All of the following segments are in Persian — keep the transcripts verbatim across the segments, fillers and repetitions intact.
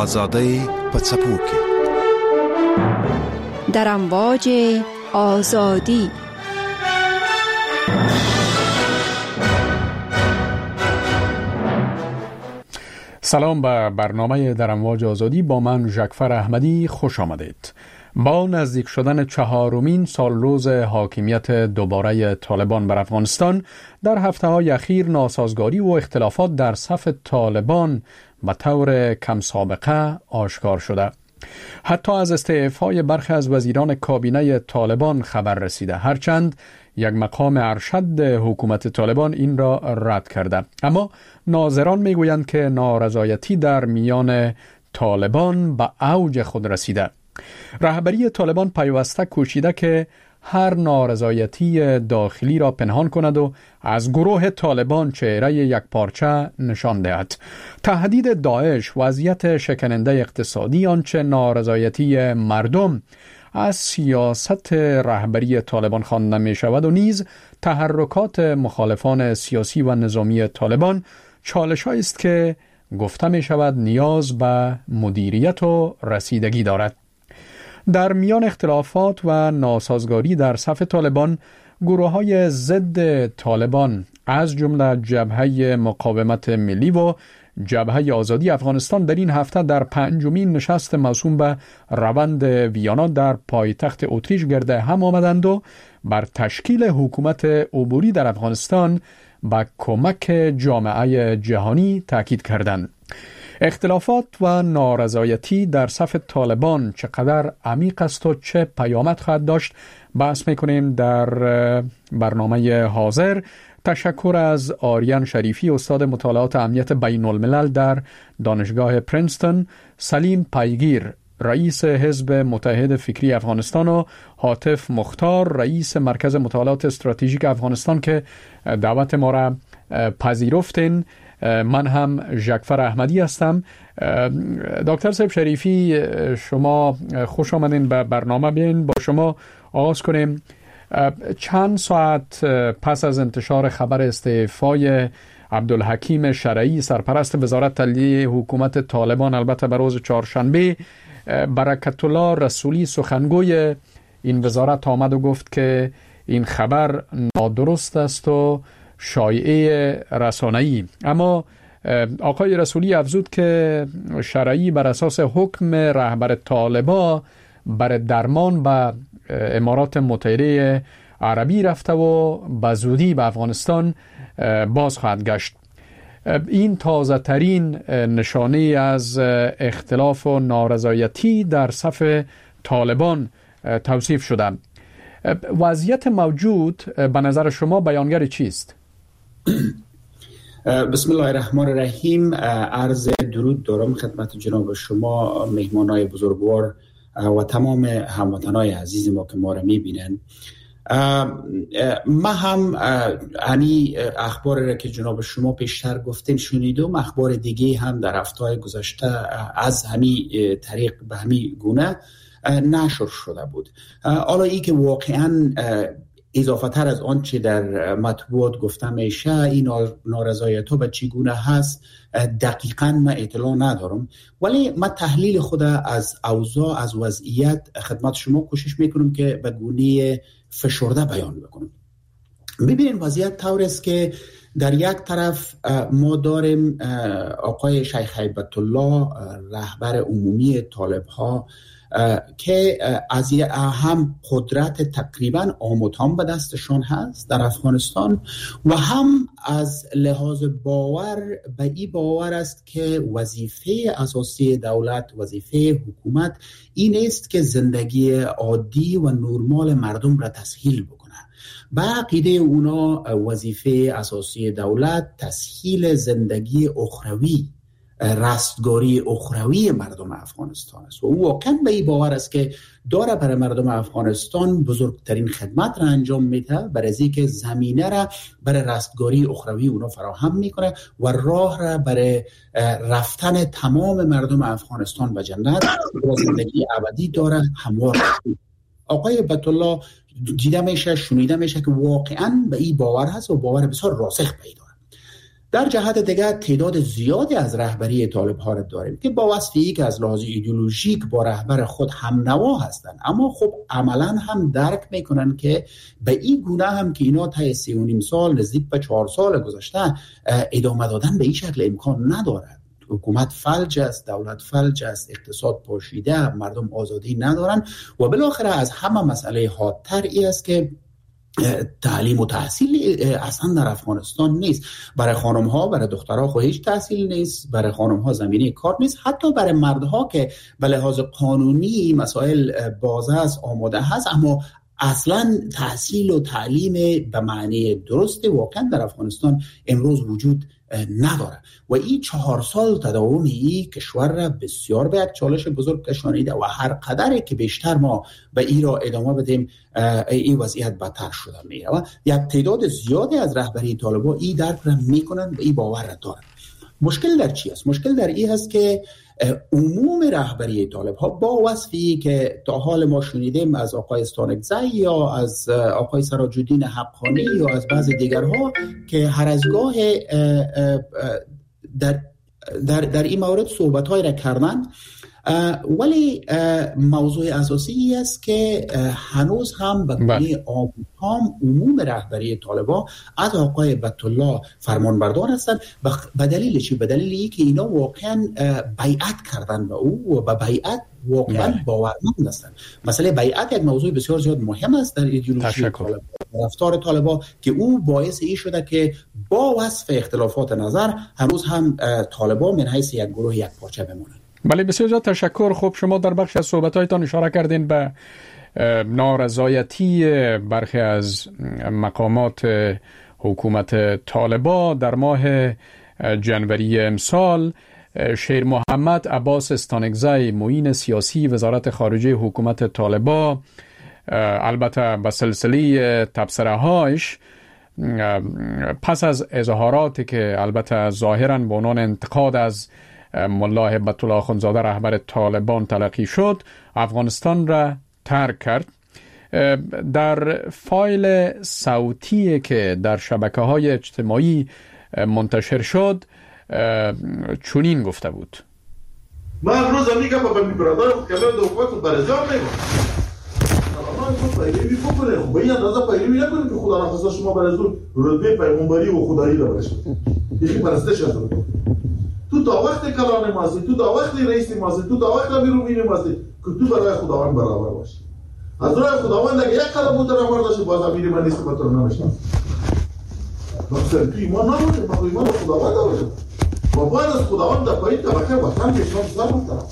آزادی پڅپوکي در امواج آزادی. سلام به برنامه در امواج آزادی با من ژکفر احمدی، خوش آمدید. با نزدیک شدن چهارمین سال روز حاکمیت دوباره طالبان بر افغانستان، در هفته‌های اخیر ناسازگاری و اختلافات در صف طالبان به طور کم سابقه آشکار شده. حتی از استعفای برخی از وزیران کابینه طالبان خبر رسیده، هرچند یک مقام ارشد حکومت طالبان این را رد کرده. اما ناظران میگویند که نارضایتی در میان طالبان به اوج خود رسیده. رهبری طالبان پیوسته کوشیده که هر نارضایتی داخلی را پنهان کند و از گروه طالبان چهره یک پارچه نشان دهد. تهدید داعش، وضعیت شکننده اقتصادی، آنچه نارضایتی مردم از سیاست رهبری طالبان خوانده می شود و نیز تحرکات مخالفان سیاسی و نظامی طالبان چالش‌هایی است که گفته می شود نیاز به مدیریت و رسیدگی دارد. در میان اختلافات و ناسازگاری در صف طالبان، گروه‌های ضد طالبان از جمله جبهه مقاومت ملی و جبهه آزادی افغانستان در این هفته در پنجمین نشست موسوم به روند ویانا در پایتخت اتریش گرد هم آمدند و بر تشکیل حکومت عبوری در افغانستان با کمک جامعه جهانی تاکید کردند. اختلافات و نارضایتی در صف طالبان چقدر عمیق است و چه پیامد خواهد داشت بحث میکنیم در برنامه حاضر. تشکر از آریان شریفی، استاد مطالعات امنیت بین الملل در دانشگاه پرینستون، سلیم پیگیر، رئیس حزب متحد فکری افغانستان و هاتف مختار، رئیس مرکز مطالعات استراتژیک افغانستان که دعوت ما را پذیرفتین. من هم ژکفر احمدی هستم. دکتر صاحب شریفی، شما خوش آمدین به برنامه. بیاین با شما آغاز کنیم. چند ساعت پس از انتشار خبر استعفای عبدالحکیم شرعی، سرپرست وزارت علیه حکومت طالبان، البته به روز چهارشنبه، برکت الله رسولی سخنگوی این وزارت آمد و گفت که این خبر نادرست است و شایعه رسانه‌ای. اما آقای رسولی افزود که شرعی بر اساس حکم رهبر طالبان بر درمان به امارات متحده عربی رفته و به زودی به افغانستان باز خواهد گشت. این تازه ترین نشانه از اختلاف و نارضایتی در صف طالبان توصیف شده. وضعیت موجود به نظر شما بیانگر چیست؟ بسم الله الرحمن الرحیم. عرض درود دارم خدمت جناب شما، مهمانای بزرگوار و تمام هموطنای عزیز ما که ما را میبینن. ما هم انی اخبار را که جناب شما پیشتر گفتین شنیدم، اخبار دیگه هم در هفته‌های گذشته از همین طریق به همین گونه نشر شده بود. حالا ای که واقعاً اضافه تر از آن چه در مطبوعات گفته میشه، این نارضایت ها به چگونه هست دقیقاً من اطلاع ندارم، ولی من تحلیل خود از اوضاع، از وضعیت خدمت شما کوشش میکنم که به گونه فشرده بیان بکنم. ببینید وضعیت طور است که در یک طرف ما داریم آقای شیخ هیبت الله، رهبر عمومی طالب ها، که از هم قدرت تقریبا آموتان به دستشان هست در افغانستان و هم از لحاظ باور به این باور است که وظیفه اساسی دولت، وظیفه حکومت این است که زندگی عادی و نرمال مردم را تسهیل بکنه. به عقیده اونا وظیفه اساسی دولت تسهیل زندگی اخروی، رستگاری اخروی مردم افغانستان است و او واقعا به این باور است که داره برای مردم افغانستان بزرگترین خدمت را انجام میده، برای از اینکه زمینه را برای رستگاری اخروی اونا فراهم میکنه و راه را برای رفتن تمام مردم افغانستان به جنت و زندگی ابدی داره هموار. آقای بطالله دیده میشه، شنیده میشه که واقعا به این باور هست و باور بسیار راسخ پیدا. در جهت دیگر تعداد زیادی از رهبری طالب ها را داریم که با وصفی که از لحاظ ایدئولوژیک با رهبر خود هم نوا هستند، اما خب عملا هم درک میکنن که به این گونه هم که اینا تا سه و نیم سال نزدیک به چهار سال گذشته ادامه دادن به این شکل امکان ندارد. حکومت فلج است، دولت فلج است، اقتصاد پاشیده، مردم آزادی ندارن و بالاخره از همه مسئله حادتر ای است که تعلیم و تحصیل اصلا در افغانستان نیست. برای خانم ها، برای دخترها خو هیچ تحصیل نیست، برای خانم ها زمینه کار نیست، حتی برای مردها که به لحاظ قانونی مسائل باز است، آماده هست، اما اصلا تحصیل و تعلیم به معنی درست واقعا در افغانستان امروز وجود نداره و این چهار سال تداوم این کشور را بسیار به یک چالش بزرگ کشانیده و هر قدری که بیشتر ما به این را ادامه بدیم این وضعیت بدتر شده میره و یک تعداد زیادی از رهبری طالبان این درک را میکنن و این باور را دارن. مشکل در چی است؟ مشکل در این هست که عموم رهبری طالب ها با وصفی که تا حال ما شنیدیم از آقای استانکزی یا از آقای سراج الدین حقانی یا از بعض دیگرها که هر از گاه در در در این مورد صحبت های را کردن، ولی موضوع اساسی است که هنوز هم به گونه عام عموم رهبری طالبان از آقای بطالله فرمانبردار هستند. به دلیل چی؟ به دلیل اینکه که اینا واقعا بیعت کردن به او و به بیعت واقعا باورمند هستند. مسئله بیعت یک موضوع بسیار زیاد مهم است در ایدئولوژی طالبان، رفتار طالبان، که او باعث این شده که با وصف اختلافات نظر هنوز هم طالبان من حیث یک گروه یک پارچه بمانند. بله، بسیار زیاد تشکر. خب شما در بخش از صحبت‌هایتان اشاره کردین به نارضایتی برخی از مقامات حکومت طالبان. در ماه جنوری امسال شیر محمد عباس استانکزی، معین سیاسی وزارت خارجه حکومت طالبان، البته به سلسله تبصره‌هایش پس از اظهاراتی که البته ظاهراً به عنوان انتقاد از ملا هیبت الله اخندزاده رهبر طالبان تلقی شد، افغانستان را ترک کرد. در فایل صوتی که در شبکه‌های اجتماعی منتشر شد چنین گفته بود: من امروز میگم به می برادر خود کلام دو وقت برزار میگم ما خود پیروی بکنه. خب این اندازه پیروی نکنیم که خدا نخواسته شما برزور رتبه پیغمبری و خدایی داشته باشید. یکی پرستش هست. تو تا وقت کلان ماستی، تو تا وقت رئیس ماستی، تو تا وقت بیرومین ماستی که تو برای خداوند برابر باشی. از راه خداوند اگه یک قدم مترمر داشتی باز امیر من نیست به تو نمیشم. مثلا تو ایمان نباشه، ما ایمان به خداوند داریم. و باید از خداوند در پایین طبقه وطن که شما بسر محترم.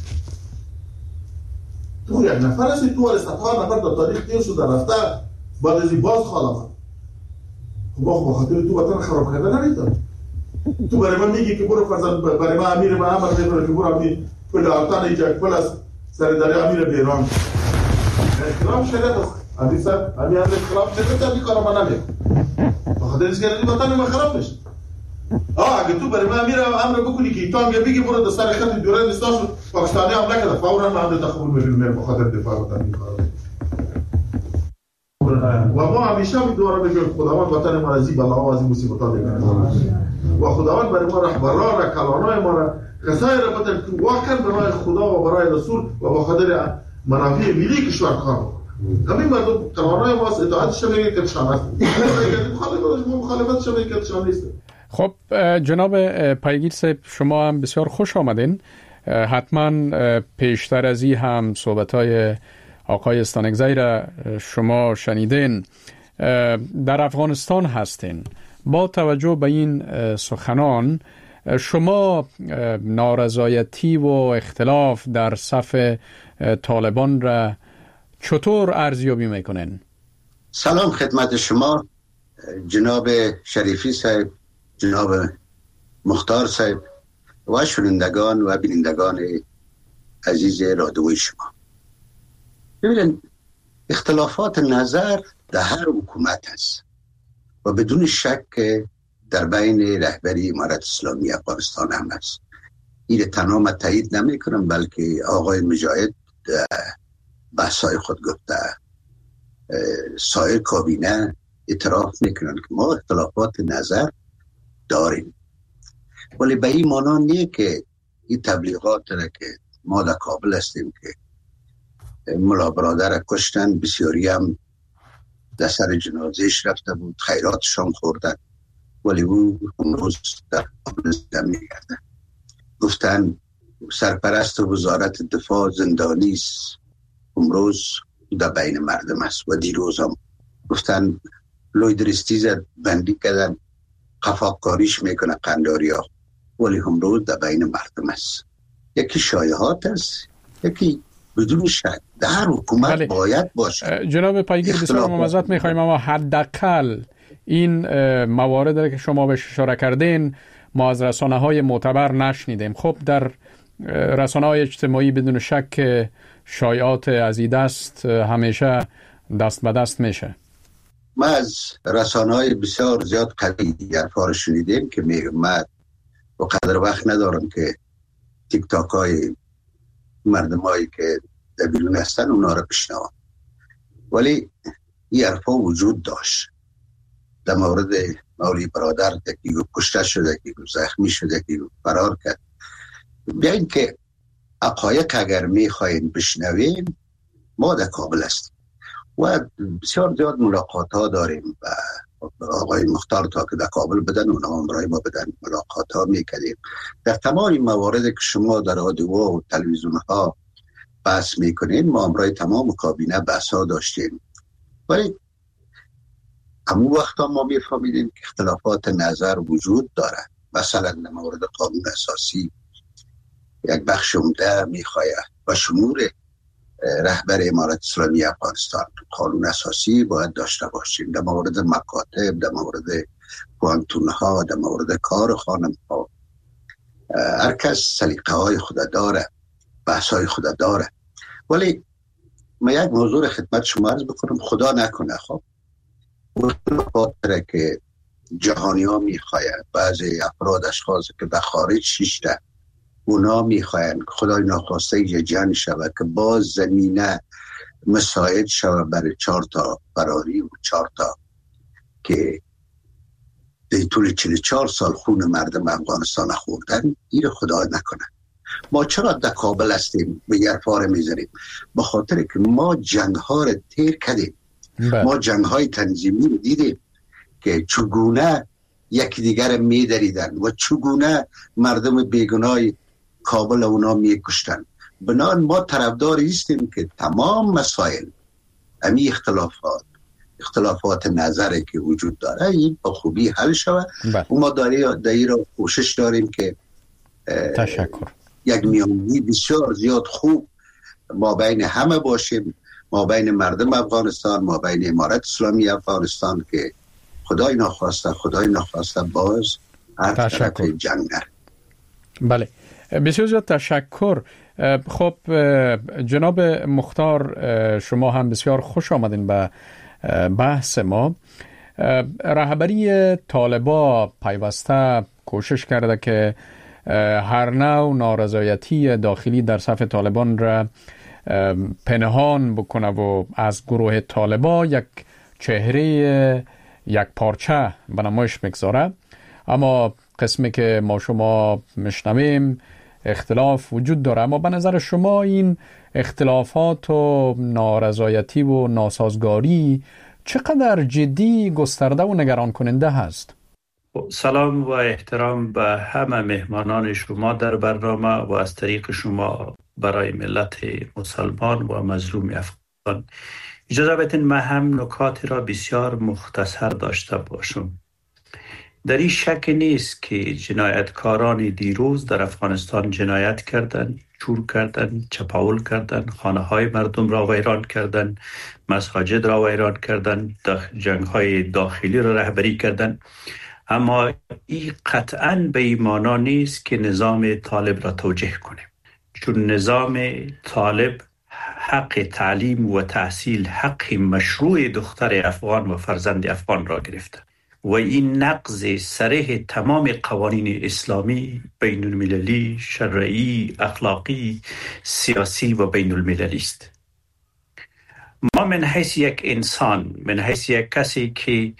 تو یک نفر هستی، تو از صدها نفر در تاریخ تیر شده رفته بعد از این باز خواهد. خب با خاطر تو وطن خراب کرده نمیتونه. تو برای من میگی که برو فرزند برای من امیر به امر ببره که برو امیر پل آلتان ایجاک پل از سرداری امیر بیران احترام شرط است. امیر سر امیر امیر خلاف شرط است. امیر کارم من نمید بخاطر از گردی وطن ما خراب نشد. آه اگه تو برای من امیر امر بکنی که ایتان یا بگی برو در سر خط دوره نستاش پاکستانی حمله کرده فورا من امر تخبر میبینم بخاطر دفاع وطن میکنم. و ما همیشه می دوباره بگیم خداوند وطن ما از این بلاها و از این مصیبت‌ها بگیره و خداوند برای ما رهبران را کلانای ما را کسایی را بده که واقعا برای خدا و برای رسول و به خاطر منافع ملی کشور کار کنند. همین مردم کلانای ما اطاعتش میگه که شان است. مخالفت ما مخالفتش میگه که شان نیست. خب جناب پیگیر صاحب، شما هم بسیار خوش آمدین. حتما پیشتر از این هم صحبت‌های آقای استانکزی را شما شنیدین. در افغانستان هستین. با توجه به این سخنان شما نارضایتی و اختلاف در صف طالبان را چطور ارزیابی میکنین؟ سلام خدمت شما جناب شریفی صاحب، جناب مختار صاحب و شنوندگان و بینندگان عزیز رادیوی شما. ببینید، اختلافات نظر در هر حکومت هست و بدون شک در بین رهبری امارت اسلامی افغانستان هم هست. این تنها من تایید نمی کنم، بلکه آقای مجاهد بحثای خود گفته، سایر کابینه اعتراف میکنن که ما اختلافات نظر داریم، ولی به این معنا نیه که این تبلیغات را که ما در کابل هستیم که ملا برادر کشتن، بسیاری هم در سر جنازهش رفته بود، خیراتشان خوردن، ولی او امروز در کابل زندانی کرده. گفتن سرپرست وزارت دفاع زندانی است، امروز در بین مردم است. و دیروز هم گفتن لویدرستیز بندی کردن، خفاقکاریش میکنه قنداری ها، ولی امروز در بین مردم است. یکی شایعات است، یکی بدون شک در حکومت بله. باید باشه. جناب پایگیر بسیار ممازات میخوایم، اما حداقل این موارد که شما بهش اشاره کردین ما از رسانه های معتبر نشنیدیم. خب در رسانه های اجتماعی بدون شک شایعات از این دست همیشه دست به دست میشه. ما از رسانه های بسیار زیاد قوی حرفا رو شنیدیم که میگم من و قدر وقت ندارم که تیک تاک های مردم هایی که در بیرون هستن اونا رو بشنوم، ولی این حرفا وجود داشت. در مورد مولوی برادر یکی کشته شده، یکی زخمی شده، یکی فرار کرد. بیاین که حقایق اگر میخواین بشنویم، ما در کابل هستیم و بسیار زیاد ملاقات ها داریم و آقای مختار تا که در کابل بدن اونا هم برای ما بدن ملاقات ها میکنیم. در تمام موارد که شما در رادیو و تلویزیون ها بحث میکنین، ما هم برای تمام کابینه بحث ها داشتیم، ولی همون وقتا ما میفهمیدیم که اختلافات نظر وجود داره. مثلا در مورد قانون اساسی یک بخش عمده میخواید و شمول رهبر امارت اسلامی افغانستان قانون اساسی باید داشته باشیم. در مورد مکاتب، در مورد پوانتون ها، در مورد کار خانم ها، هر کس سلیقه های خود داره، بحث های خود داره. ولی ما یک موضوع خدمت شما عرض بکنم، خدا نکنه خب خاطره که جهانی ها میخواید، بعضی افراد اشخاص که به خارج شیشته اونا میخواین خدای ناخواسته یه جنگ شود که باز زمینه مساعد شود برای چهار تا فراری و چهار تا که در طول چهل و چهار سال خون مردم افغانستان خوردن. این خدا نکنه. ما چرا در کابل هستیم به یرفاره میذاریم؟ به خاطر که ما جنگ ها رو تیر کردیم. ما جنگ های تنظیمی رو دیدیم که چگونه یکی دیگر میدریدن و چگونه مردم بیگناه کابل اونا میکشتن. بنان ما طرفدار هستیم که تمام مسائل امی اختلافات اختلافات نظری که وجود داره این با خوبی حل شود و ما داری را کوشش داریم که تشکر یک میانی بسیار زیاد خوب ما بین همه باشیم، ما بین مردم افغانستان، ما بین امارت اسلامی افغانستان، که خدای ناخواسته خدای ناخواسته باز هر طرف جنگ نره. بله بسیار زیاد تشکر. خب جناب مختار شما هم بسیار خوش آمدین به بحث ما. رهبری طالبا پیوسته کوشش کرده که هر نوع نارضایتی داخلی در صف طالبان را پنهان بکنه و از گروه طالبا یک چهره یک پارچه به نمایش میگذاره. اما قسمی که ما شما میشنویم اختلاف وجود داره، اما به نظر شما این اختلافات و نارضایتی و ناسازگاری چقدر جدی، گسترده و نگران کننده هست؟ سلام و احترام به همه مهمانان شما در برنامه و از طریق شما برای ملت مسلمان و مظلوم افغان. اجازه بدین من هم نکات را بسیار مختصر داشته باشم. در این شک نیست که جنایتکاران دیروز در افغانستان جنایت کردند، چور کردند، چپاول کردند، خانه های مردم را ویران کردند، مساجد را ویران کردند، جنگ های داخلی را رهبری کردند. اما این قطعاً به این معنا نیست که نظام طالب را توجیه کنیم، چون نظام طالب حق تعلیم و تحصیل حق مشروع دختر افغان و فرزند افغان را گرفته و این نقض صریح تمام قوانین اسلامی، بین المللی، شرعی، اخلاقی، سیاسی و بین المللی است. ما من حیث یک انسان، من حیث یک کسی که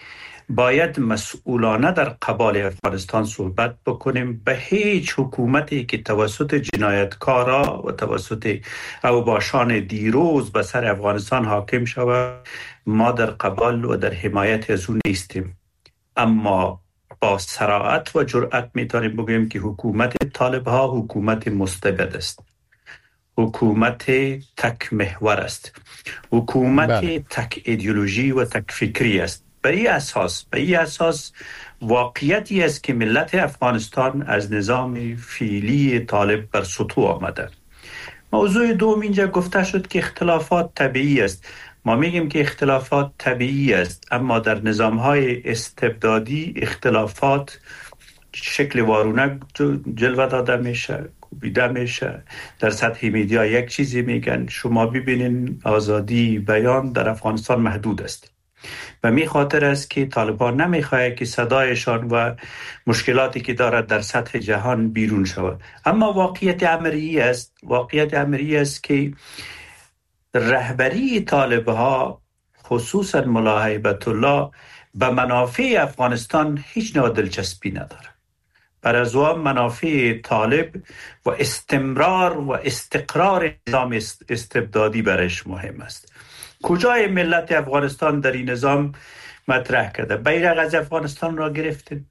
باید مسئولانه در قبال افغانستان صحبت بکنیم. به هیچ حکومتی که توسط جنایتکارا و توسط اوباشان دیروز به سر افغانستان حاکم شود ما در قبال و در حمایت از اون نیستیم. اما با صراحت و جرأت میتونیم بگوییم که حکومت طالب ها حکومت مستبد است، حکومت تک محور است، حکومت بله. تک ایدئولوژی و تک فکری است. به این اساس به این اساس واقعیتی است که ملت افغانستان از نظام فعلی طالب بر سطوح آمده. موضوع دوم اینجا گفته شد که اختلافات طبیعی است. ما میگیم که اختلافات طبیعی است، اما در نظام‌های استبدادی اختلافات شکل وارونه جلوه داده میشه، کوبیده میشه. در سطح میدیا یک چیزی میگن، شما ببینین آزادی بیان در افغانستان محدود است و می خاطر است که طالبان نمیخواه که صدایشان و مشکلاتی که دارد در سطح جهان بیرون شود. اما واقعیت امری است واقعیت امری است که رهبری طالب ها خصوصا ملا هیبت الله به منافع افغانستان هیچ نوع دلچسپی نداره. بر از آن منافع طالب و استمرار و استقرار نظام استبدادی برش مهم است. کجای ملت افغانستان در این نظام مطرح کرده؟ بیرق از افغانستان را گرفتین،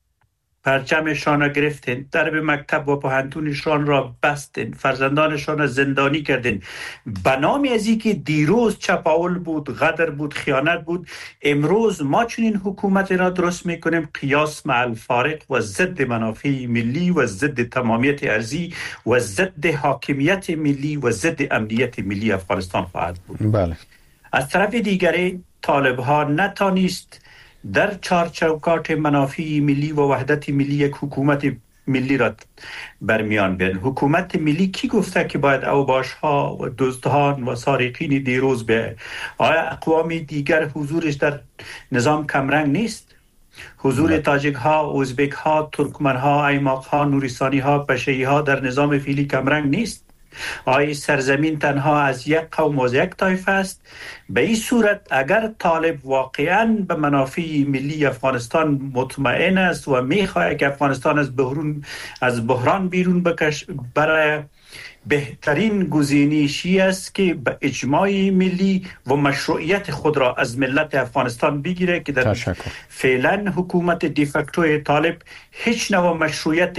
پرچمشان را گرفتین، درب مکتب و پوهنتونشان را بستین، فرزندانشان را زندانی کردین. به نام از این که دیروز چپاول بود، غدر بود، خیانت بود، امروز ما چنین حکومت را درست میکنیم قیاس مع الفارق و ضد منافع ملی و ضد تمامیت ارضی و ضد حاکمیت ملی و ضد امنیت ملی افغانستان خواهد بود. بله. از طرف دیگری طالب ها نتانیست در چارچوکات منافع ملی و وحدت ملی یک حکومت ملی را برمیان بیارن. حکومت ملی کی گفته که باید اوباش ها و دزدان و سارقین دیروز به؟ آیا اقوام دیگر حضورش در نظام کمرنگ نیست؟ حضور تاجیک ها، ازبک ها، ترکمن ها، ایماق ها، نوریستانی ها، پشه‌ای ها در نظام فعلی کمرنگ نیست؟ آیا سرزمین تنها از یک قوم و یک طایفه است؟ به این صورت اگر طالب واقعاً به منافع ملی افغانستان مطمئن است و میخواهد که افغانستان از بحران از بحران بیرون بکش، برای بهترین گزینشی است که به اجماع ملی و مشروعیت خود را از ملت افغانستان بگیره که در فعلا حکومت دیفکتو طالب هیچ نوع مشروعیت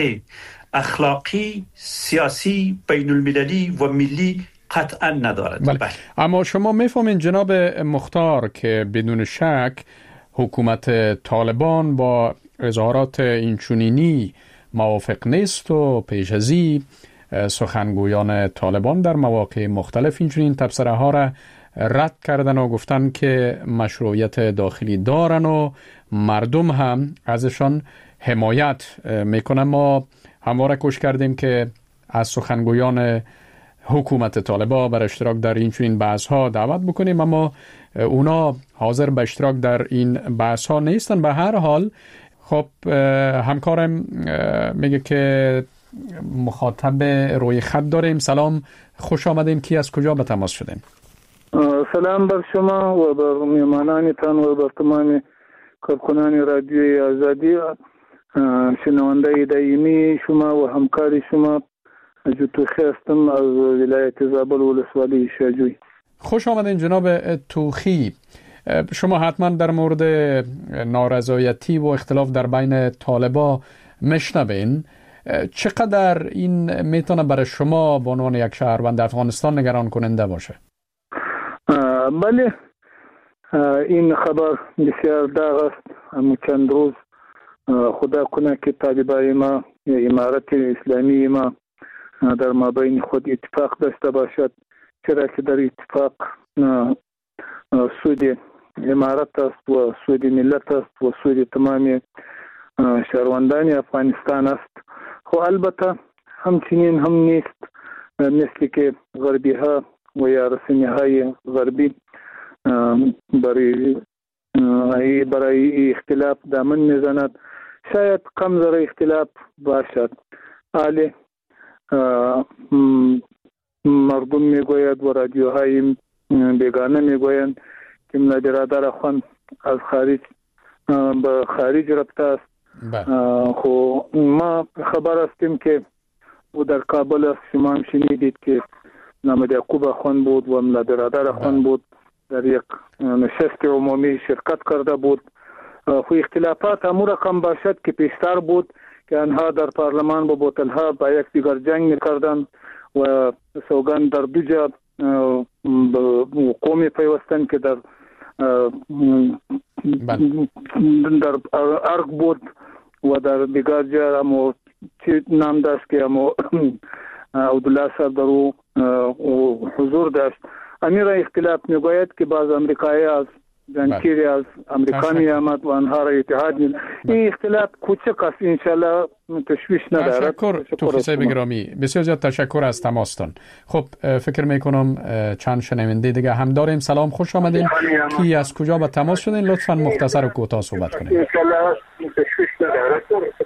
اخلاقی، سیاسی، بین المللی و ملی قطعا ندارد. بله. اما شما میفهمین جناب مختار که بدون شک حکومت طالبان با اظهارات اینچنینی موافق نیست و پیش از این سخنگویان طالبان در مواقع مختلف اینچنین تبصره ها را رد کردن و گفتن که مشروعیت داخلی دارن و مردم هم ازشان حمایت میکنن. ما همواره کوشش کردیم که از سخنگویان حکومت طالبان بر اشتراک در این چنین بحث ها دعوت بکنیم، اما اونا حاضر به اشتراک در این بحث ها نیستن. به هر حال خب همکارم میگه که مخاطب روی خط داریم. سلام، خوش آمدیم. کی از کجا به تماس شدیم؟ سلام بر شما و بر میهمانانتان و بر تمام کارکنان رادیوی آزادی، شنونده دائمی شما و همکار شما. توخی هستم از ولایت زابل ولسوالی شاجوی. خوش آمدین جناب توخی. شما حتما در مورد نارضایتی و اختلاف در بین طالبا مشنوین. چقدر این میتونه برای شما به عنوان یک شهروند افغانستان نگران کننده باشه؟ بله، این خبر بسیار داغ است. همون چند روز خدا کنه که طالبای ما یا امارت اسلامی ما در مابین خود اتفاق داشته باشد، چرا که در اتفاق سود امارت است و سود ملت است و سود تمام شهروندان افغانستان است. خو البته همچنین هم نیست مثل که غربی ها و یا رسمی های غربی برای برای اختلاف دامن میزند. شاید کم ذره اختلاف باشد، ولی مردم میگوید و رادیوهای بیگانه میگویند که برادر خان از خارج به خارج رفته است. خو ما خبر هستیم که او در کابل است. شما هم شنیدید که محمد یعقوب اخوان بود و ملا برادر اخوان بود، در یک نشست عمومی شرکت کرده بود. خو اختلافات همون رقم باشد که پیشتر بود که آنها در پارلمان با بوتلها با یک دیگر جنگ می‌کردند و سوگند در دو جا قومی پیوستن که در در ارگ بود و در دیگر جا همو چی نام داشت که همو عبدالله صاحب در او حضور داشت. امیر اختلاف میگوید که بعض امریکایی از جانکیری از امریکا می آمد و آنها را اتحاد می. این اختلاف کوچک است، انشالله تشویش ندارد. تشکر توفیق گرامی، بسیار زیاد تشکر از تماستان. خب فکر میکنم چند شنونده دیگه هم داریم. سلام، خوش آمدین. کی از کجا به تماس شدین؟ لطفاً مختصر و کوتاه صحبت کنید. انشالله تشویش ندارد.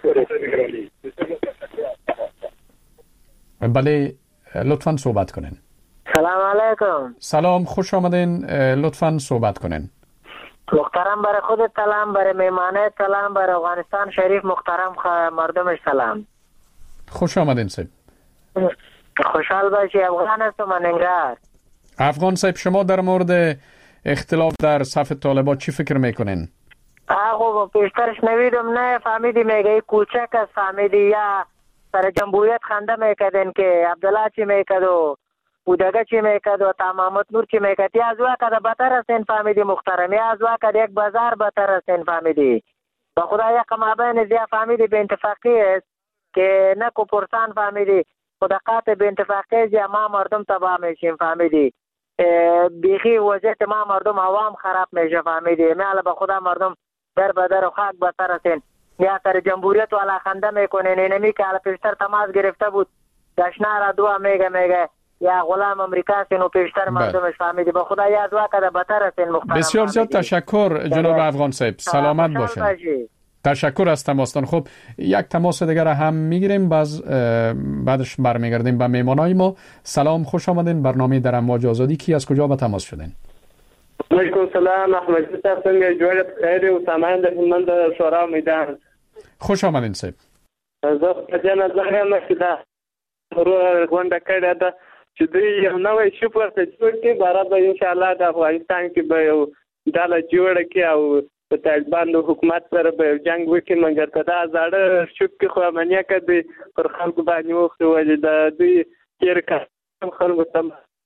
بله لطفاً صحبت کنین. سلام علیکم. سلام، خوش آمدین. لطفاً صحبت کنین. محترم برای خودت سلام، برای میمانه سلام، برای افغانستان شریف محترم مردمش سلام. خوش آمدین صاحب. خوشحال باشی. افغان هستم من ننگرهار. افغان صاحب، شما در مورد اختلاف در صف طالبان چی فکر میکنین؟ آقا پیشترش نویدم نه فهمیدی میگه کوچک است، فهمیدی یا سر جمهوریت خنده میکردن که عبدالله چی میکرد و بودگه چی میکرد و تمامت نور چی میکرد. یا از وقت بطر است این فهمیدی محترم، یا از وقت یک بازار بطر است این فهمیدی. با خدا یک مابین زیا فهمیدی به انتفاقی است که نکو پرسان فهمیدی خداقات به انتفاقی زیا ما مردم تباه میشیم فهمیدی. بیخی وضعیت ما مردم عوام خراب میشه فهمیدی. میاله با خدا مردم در بدر و خاک بطر است. یا سر جمهوریت والا خنده میکنه نمی که حالا پیشتر تماس گرفته بود دشنا را دعا میگه میگه یا غلام امریکا سینو پیشتر مردمش فهمیدی. با خدا یا دعا کده بطر است این محترم. بسیار زیاد تشکر جناب افغان صاحب، سلامت باشین. تشکر از تماستان. خب یک تماس دیگر هم میگیریم، باز بعدش برمیگردیم به میمانای ما. سلام، خوش آمدین. برنامه در امواج آزادی. کی از کجا به تماس شدین؟ علیکم سلام، احمد صاحب څنګه جوړ خیر او سامان د هلمند شورا میدان. خوش آمدین صاحب. زه په دې نظر یم چې دا ورو غونډه کړې ده چې دوی یو نوی شپور ته جوړ کړي، باره به انشاءالله د افغانستان کې به یو ډله جوړه کړي او په طالبان د حکومت سره به جنګ وکړي. مګر که دا زاړه شپ کې خو امنیه که دوی پر خلکو باندې وخوري ولې د دوی تېر کال خلکو ته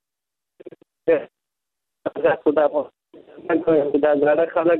خدا خدا زاړه خلک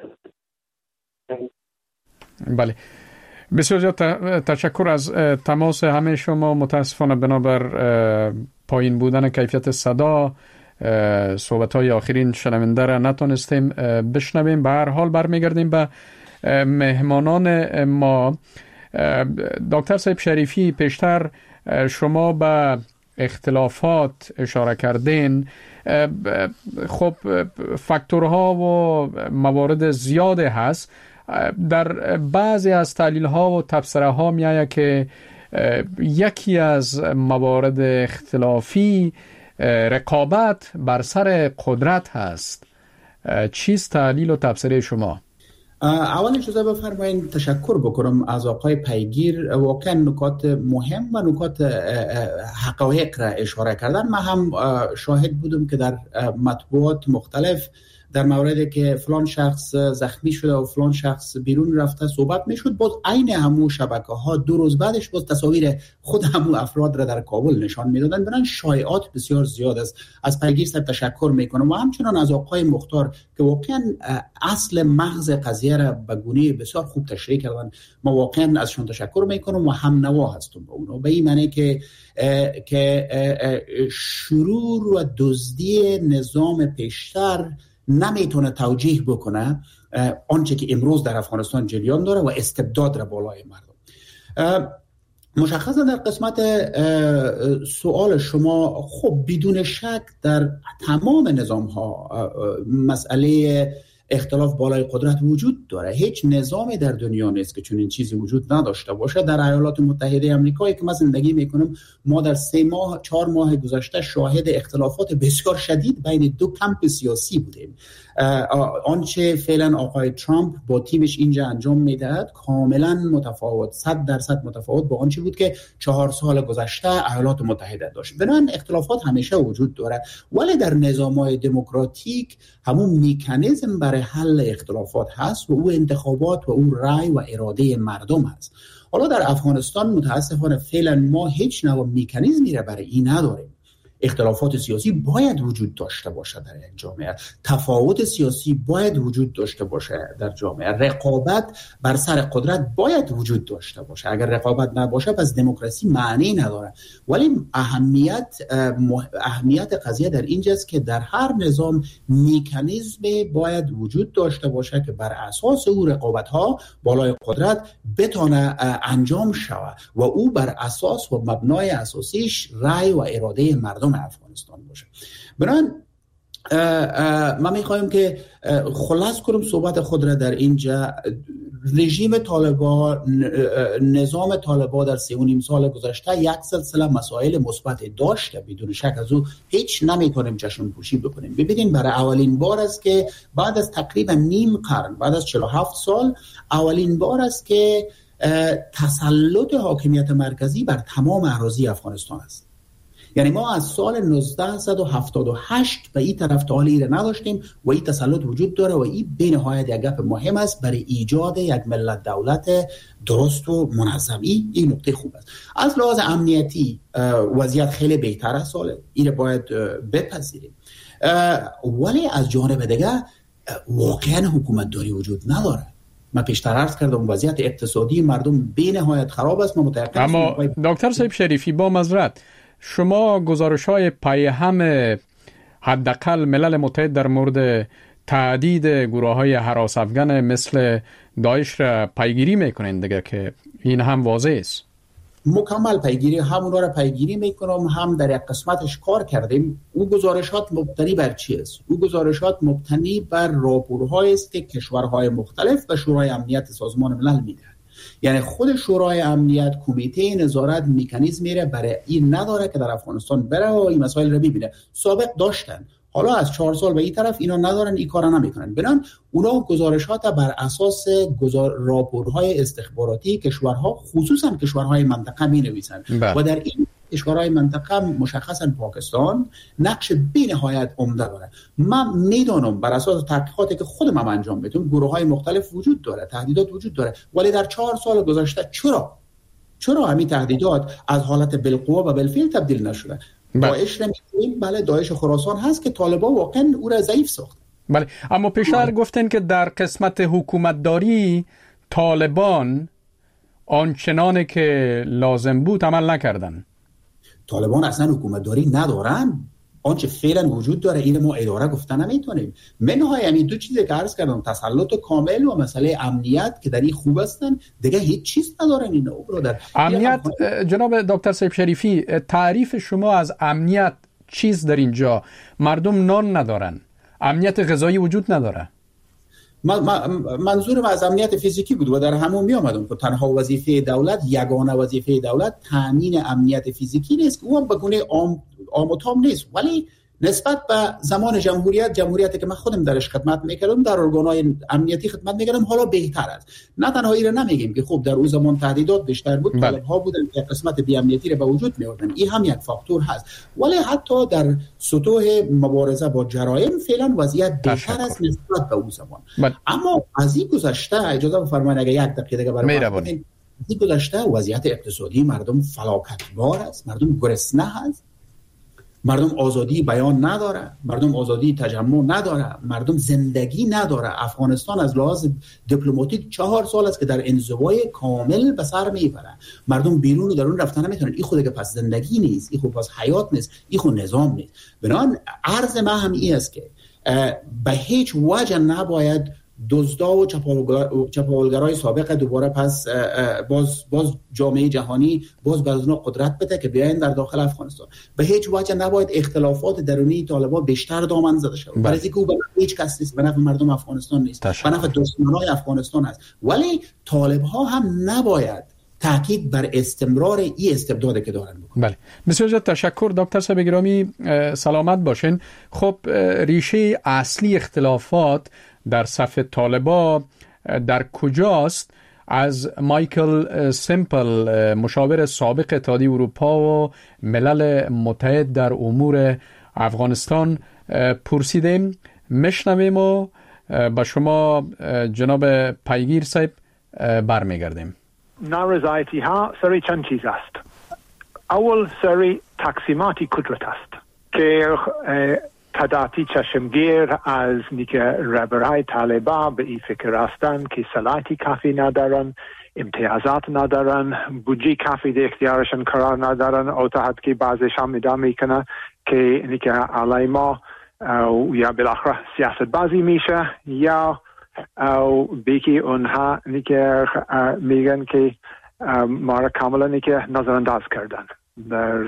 بله. بسیار زیاد تشکر از تماس همه شما. متاسفانه بنابر پایین بودن کیفیت صدا صحبت‌های آخرین شنونده را نتونستیم بشنویم. به هر حال برمیگردیم به مهمانان ما. دکتر صاحب شریفی، پیشتر شما به اختلافات اشاره کردین. خب فاکتورها و موارد زیاده هست. در بعضی از تحلیل ها و تبصره ها می آید که یکی از موارد اختلافی رقابت بر سر قدرت هست. چیست تحلیل و تبصره شما؟ اول اجازه بفرمایید تشکر بکنم از آقای پیگیر. واقعا نکات مهم و نکات حقایق را اشاره کردن. من هم شاهد بودم که در مطبوعات مختلف در موردی که فلان شخص زخمی شده و فلان شخص بیرون رفته صحبت میشد، باز عین همون شبکه ها دو روز بعدش باز تصاویر خود همون افراد را در کابل نشان میدادن. برای شایعات بسیار زیاد است. از پیگیر صاحب تشکر میکنم و همچنان از آقای مختار که واقعا اصل مغز قضیه را به گونه بسیار خوب تشریح کردن. ما واقعا ازشون تشکر میکنم و هم نوا هستم با اونها، به این معنی که که شرور و دزدی نظام پیشتر نمیتونه توجیه بکنه آنچه که امروز در افغانستان جریان داره و استبداد را بالای مردم. مشخصا در قسمت سوال شما، خب بدون شک در تمام نظام ها مسئله اختلاف بالای قدرت وجود داره. هیچ نظامی در دنیا نیست که چنین چیزی وجود نداشته باشه. در ایالات متحده آمریکایی که من زندگی میکنم، ما در سه ماه چهار ماه گذشته شاهد اختلافات بسیار شدید بین دو کمپ سیاسی بودیم. آنچه فعلا آقای ترامپ با تیمش اینجا انجام میدهد کاملا متفاوت، صد درصد متفاوت با آنچه بود که چهار سال گذشته ایالات متحده داشت. بنابراین اختلافات همیشه وجود داره، ولی در نظام‌های دموکراتیک همون میکانیزم برای حل اختلافات هست و او انتخابات و او رأی و اراده مردم هست. حالا در افغانستان متاسفانه فعلا ما هیچ نوع میکانیزمی را برای این نداریم. اختلافات سیاسی باید وجود داشته باشه در یک جامعه، تفاوت سیاسی باید وجود داشته باشه در جامعه، رقابت بر سر قدرت باید وجود داشته باشه. اگر رقابت نباشه پس دموکراسی معنی نداره. ولی اهمیت اهمیت قضیه در اینجاست که در هر نظام مکانیزم باید وجود داشته باشه که بر اساس او رقابت ها بالای قدرت بتونه انجام شود و او بر اساس و مبنای اساسیش رأی و اراده مردم افغانستان باشه. بنابراین ما میخوایم که خلاص کنم صحبت خود را در اینجا. رژیم طالبان، نظام طالبان در سه و نیم سال گذشته یک سلسله مسائل مثبت داشته، بدون شک از او هیچ نمیتونیم چشم پوشی بکنیم. ببینید برای اولین بار است که بعد از تقریبا نیم قرن، بعد از چهل و هفت سال، اولین بار است که تسلط حاکمیت مرکزی بر تمام اراضی افغانستان است. یعنی ما از سال نوزده هفتاد و هشت به این طرف تا حالی را نداشتیم و این تسلط وجود داره و این به نهایت یک گپ مهم است برای ایجاد یک ملت دولت درست و منظم. این نکته خوب است. از لحاظ امنیتی وضعیت خیلی بهتر است، سال این را باید بپذیریم. ولی از جانب دیگه واقعا حکومت داری وجود نداره. من پیشتر عرض کردم وضعیت اقتصادی مردم به نهایت خراب است. ما متأکد اما دکتر صاحب شریفی، با معذرت، شما گزارش‌های پیهم حداقل ملل متحد در مورد تهدید گروه‌های هراس افغان مثل داعش را پیگیری میکنین دیگه، که این هم واضح است. مکمل پیگیری همون را پیگیری میکنم، هم در یک قسمتش کار کردیم. او گزارشات مبتنی بر چی است؟ او گزارشات مبتنی بر راپورهایی است که کشورهای مختلف و شورای امنیت سازمان ملل میدن. یعنی خود شورای امنیت، کمیته نظارت مکانیزمی را برای این نداره که در افغانستان بره و این مسائل را ببینه. سابق داشتن، حالا از چهار سال به این طرف اینا ندارن، این کارا نمیکنن. بنان اونا گزارشات بر اساس گزار راپورهای استخباراتی کشورها، خصوصا کشورهای منطقه می نویسن و در این کشورهای منطقه مشخصا پاکستان نقش بی‌نهایت عمده داره. من میدونم بر اساس تحقیقاتی که خودم هم انجام میدم گروه‌های مختلف وجود داره، تهدیدات وجود داره، ولی در چهار سال گذشته چرا چرا همین تهدیدات از حالت بالقوه و بالفعل تبدیل نشده؟ داعش را می‌بینیم، بله داعش خراسان هست که طالبان واقعا او را ضعیف ساخت. بله، اما پیشتر گفتن که در قسمت حکومتداری طالبان آنچنانی که لازم بود عمل نکردن. طالبان اصلا حکومتداری ندارن. آنچه فعلا وجود داره این ما اداره گفتن نمیتونیم. منهای همین دو چیزی که عرض کردم، تسلط کامل و مسئله امنیت که در این خوب هستن، دیگه هیچ چیز ندارن اینا برادر. امنیت جناب دکتر صاحب شریفی، تعریف شما از امنیت چیز در اینجا؟ مردم نان ندارن، امنیت غذایی وجود نداره. منظورم از امنیت فیزیکی بود و در همون می آمدم که تنها وظیفه دولت، یگانه وظیفه دولت تامین امنیت فیزیکی نیست که اون به گونه عام عام و تام نیست، ولی نسبت به زمان جمهوریت، جمهوریتی که من خودم درش خدمت میکردم، در ارگان‌های امنیتی خدمت میکردم، حالا بهتر است. نه تنها این را نمیگیم که خب در اون زمان تهدیدات بیشتر بود، طالب‌ها بودن که قسمت بی امنیتی را به وجود می‌آوردن، این هم یک فاکتور هست، ولی حتی در سطوح مبارزه با جرایم فعلا وضعیت بهتر است نسبت به اون زمان. بل. اما از این گذشته اجازه بفرمایید اگه یک دقیقه دیگه برای من بدین، این گذشته وضعیت اقتصادی مردم فلاکتبار است، مردم گرسنه هست، مردم آزادی بیان نداره، مردم آزادی تجمع نداره، مردم زندگی نداره. افغانستان از لحاظ دیپلماتیک چهار سال است که در انزوای کامل به سر میبره. مردم بیرون و درون رفتن نمیتونن. این خود که پس زندگی نیست، این خود پس حیات نیست، این خود نظام نیست. بنابراین عرض من هم این است که به هیچ وجه نباید دزدا و چپاولگرای سابق دوباره پس باز باز جامعه جهانی باز بر اونها قدرت بده که بیاین در داخل افغانستان. به هیچ وجه نباید اختلافات درونی طالبان بیشتر دامن زده شود، برای اینکه او به نفع هیچ کس نیست، به نفع مردم افغانستان نیست، به نفع دشمنان افغانستان است. ولی طالب ها هم نباید تاکید بر استمرار این استبدادی که دارن بکنن. بله، بسیار زیاد تشکر دکتر صاحب گرامی، سلامت باشین. خب ریشه اصلی اختلافات در صف طالبا در کجاست؟ از مایکل سیمپل مشاور سابق اتحادیه اروپا و ملل متحد در امور افغانستان پرسیدیم. میشنویم و با شما جناب پیگیر صاحب برمیگردیم. نارضایتی ها سری چند چیز است. اول سری تقسیماتی قدرت است که تعدادی چشمگیر از نیکه رهبرهای طالبا به این فکر هستند که صلاحیتی کافی ندارن، امتیازات ندارن، بودجه کافی در اختیارشان قرار ندارن، او تا حد که بعضیشان ادعا میکنه که نیکه علی ما یا بالاخره سیاست بازی میشه، یا او بیکی اونها نیکه میگن که ما را کاملا نیکه نظرانداز کردن در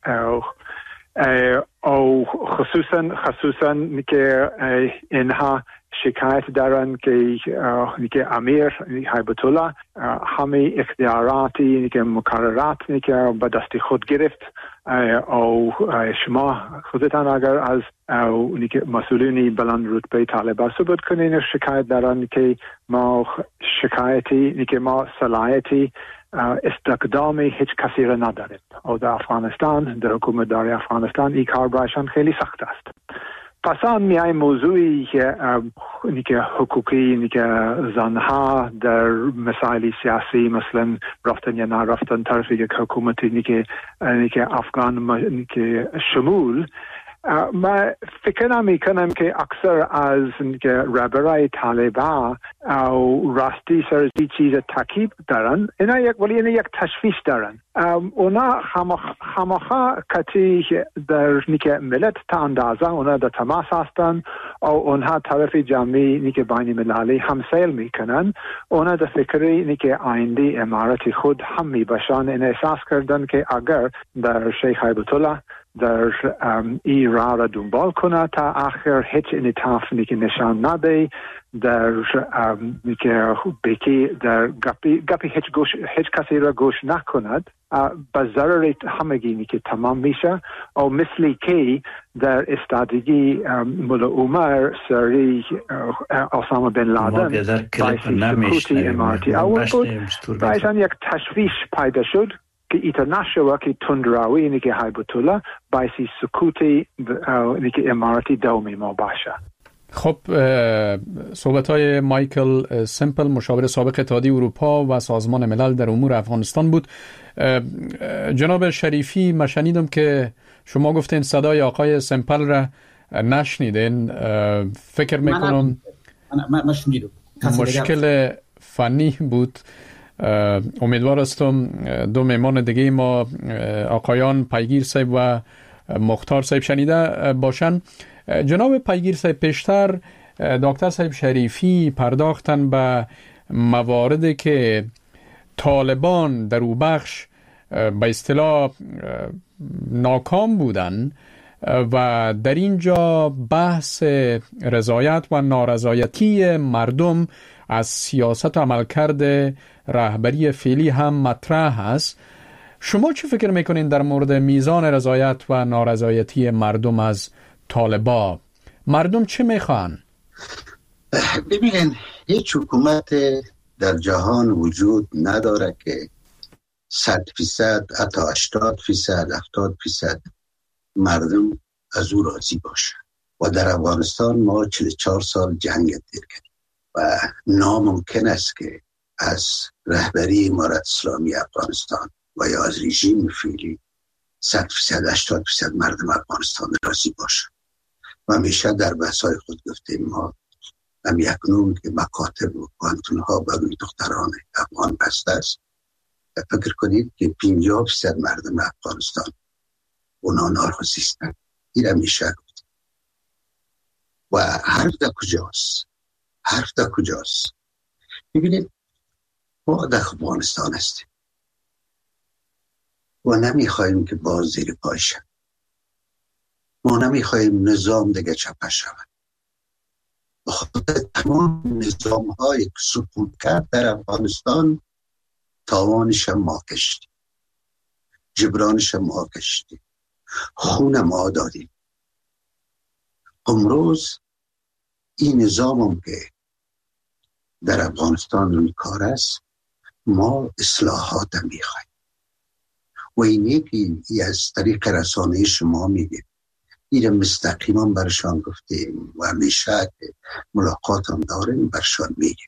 او خصوصا خصوصا که اینها شکایت دارن که که امیر هیبت الله همه اختیاراتی که مقررات که به دست خود گرفت، او شما خودتان اگر از او مسئولین بلند رتبه طالبان ثبوت کنین شکایت دارن که ما شکایتی که ما صلاحیتی استقدام هیچ کسی را نداریم، او در افغانستان در حکومت داری افغانستان این کار برایشان خیلی سخت است. پس آن میای موضوعی که نیکه حقوقی نیکه زنها در مسائل سیاسی مثلا رفتن یا نرفتن طرف یک حکومتی نیکه نیکه افغان نیکه شمول، ما فکر نمی کنم که اکثر از رهبرای طالبان او راستی سر این چیز تاکید دارن، اینا یک ولی اینا یک تشویش دارن. اونا خامخا کتی در نیکه ملت تا اندازه اونا در تماس هستن او اونها طرف جمعی نیکه بین مللی همسیل میکنن، اونا در فکری نیکه آینده امارت خود هم می باشن. این احساس کردن که اگر در شیخ هیبت الله در ای راه را دنبال کنه تا آخر هیچ انعطاف که نشان نده، در که بکی در گپی گپی هیچ گوش هیچ کسی را گوش نکند، به ضرر همگی که تمام میشه. او مثلی که در استادگی مولا عمر سری اسامه بن لادن بایسی سکوتی امارتی اول بود، بایشان یک تشویش پیدا شد که ایتا نشوه که تندراوی اینی که هیبت الله بایسی سکوتی اینی که امارتی دومی ما باشه. خب صحبت های مایکل سیمپل مشاور سابق اتحادیه اروپا و سازمان ملل در امور افغانستان بود. جناب شریفی، من شنیدم که شما گفتین صدای آقای سیمپل را نشنیدین. فکر میکنم من شنیدم مشکل فنی بود. امیدوار هستم دو مهمان دیگه ما آقایان پیگیر صاحب و مختار صاحب شنیده باشن. جناب پیگیر صاحب، پیشتر دکتر صاحب شریفی پرداختن به مواردی که طالبان در او بخش به اصطلاح ناکام بودن و در اینجا بحث رضایت و نارضایتی مردم از سیاست و عملکرد رهبری فعلی هم مطرح است. شما چه فکر میکنین در مورد میزان رضایت و نارضایتی مردم از طالبان؟ مردم چه میخوان؟ ببینین، هیچ حکومت در جهان وجود نداره که صد فیصد حتی هشتاد فیصد هفتاد فیصد مردم از او راضی باشه. و در افغانستان ما چهل و چهار سال جنگ دیر کردیم و ناممکن است که از رهبری امارت اسلامی افغانستان و یا از رژیم فعلی صد فیصد هشتاد فیصد مردم افغانستان راضی باشه. و همیشه در بحث‌های خود گفتیم ما هم یکنون که مکاتب و پانتون‌ها برای دختران افغان بسته است، فکر کنید که پنجاه فیصد مردم افغانستان اونا ناراضی هستند. این همیشه گفتیم. و حرف در کجاست؟ حرف در کجاست؟ ببینید ما در افغانستان هستیم و نمیخوایم که باز زیر پای شد. ما نمیخوایم نظام دیگه چپه شود. بخاطر تمام نظام های که سقوط کرد در افغانستان تاوانش ما کشتیم، جبرانش ما کشتیم، خون ما دادیم. امروز این نظام هم که در افغانستان روی کار است، ما اصلاحات میخوایم و اینه که ای از طریق رسانه شما میگیم، این مستقیما برشان گفتیم و همیشه که ملاقات هم داریم برشان میگیم.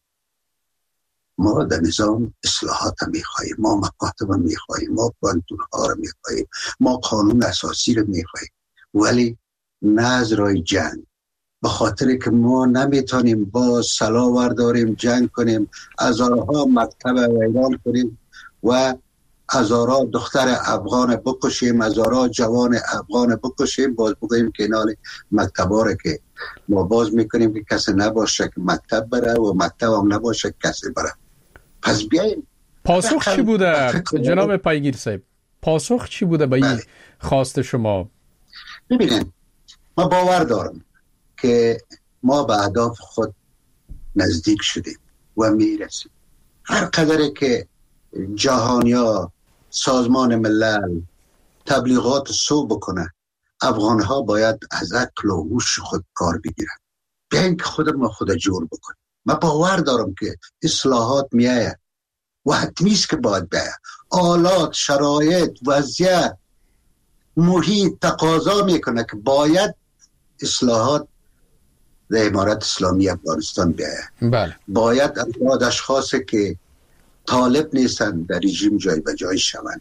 ما در نظام اصلاحات هم میخواییم، ما مکاتب هم میخواییم، ما پانتون ها رو میخواییم، ما قانون اساسی رو میخواییم، ولی نه از رای جنگ. به خاطر که ما نمیتونیم با سلاح ورداریم جنگ کنیم، هزارها مکتب ویران کنیم و هزارها دختر افغان بکشیم، هزارها جوان افغان بکشیم، باز بگوییم که اینال مکتبا رو که ما باز میکنیم که کسی نباشه که مکتب بره و مکتب هم نباشه که کسی بره. پس بیاییم. پاسخ چی بوده جناب پیگیر صاحب؟ پاسخ چی بوده به این خواست شما؟ ببینید ما باور دارم که ما به اهداف خود نزدیک شدیم و میرسیم. هر قدره که جهانیا، سازمان ملل تبلیغات سو بکنه، افغان ها باید از عقل و هوش خود کار بگیرن. بیاین که خود ما خود جور بکنیم. من باور دارم که اصلاحات میایه و حتمیست که باید بیایه. آلات، شرایط، وضعیت، محیط تقاضا میکنه که باید اصلاحات در امارت اسلامی افغانستان بیایه. بله. باید از اشخاصی که طالب نیستن در رژیم جای به جای شوند.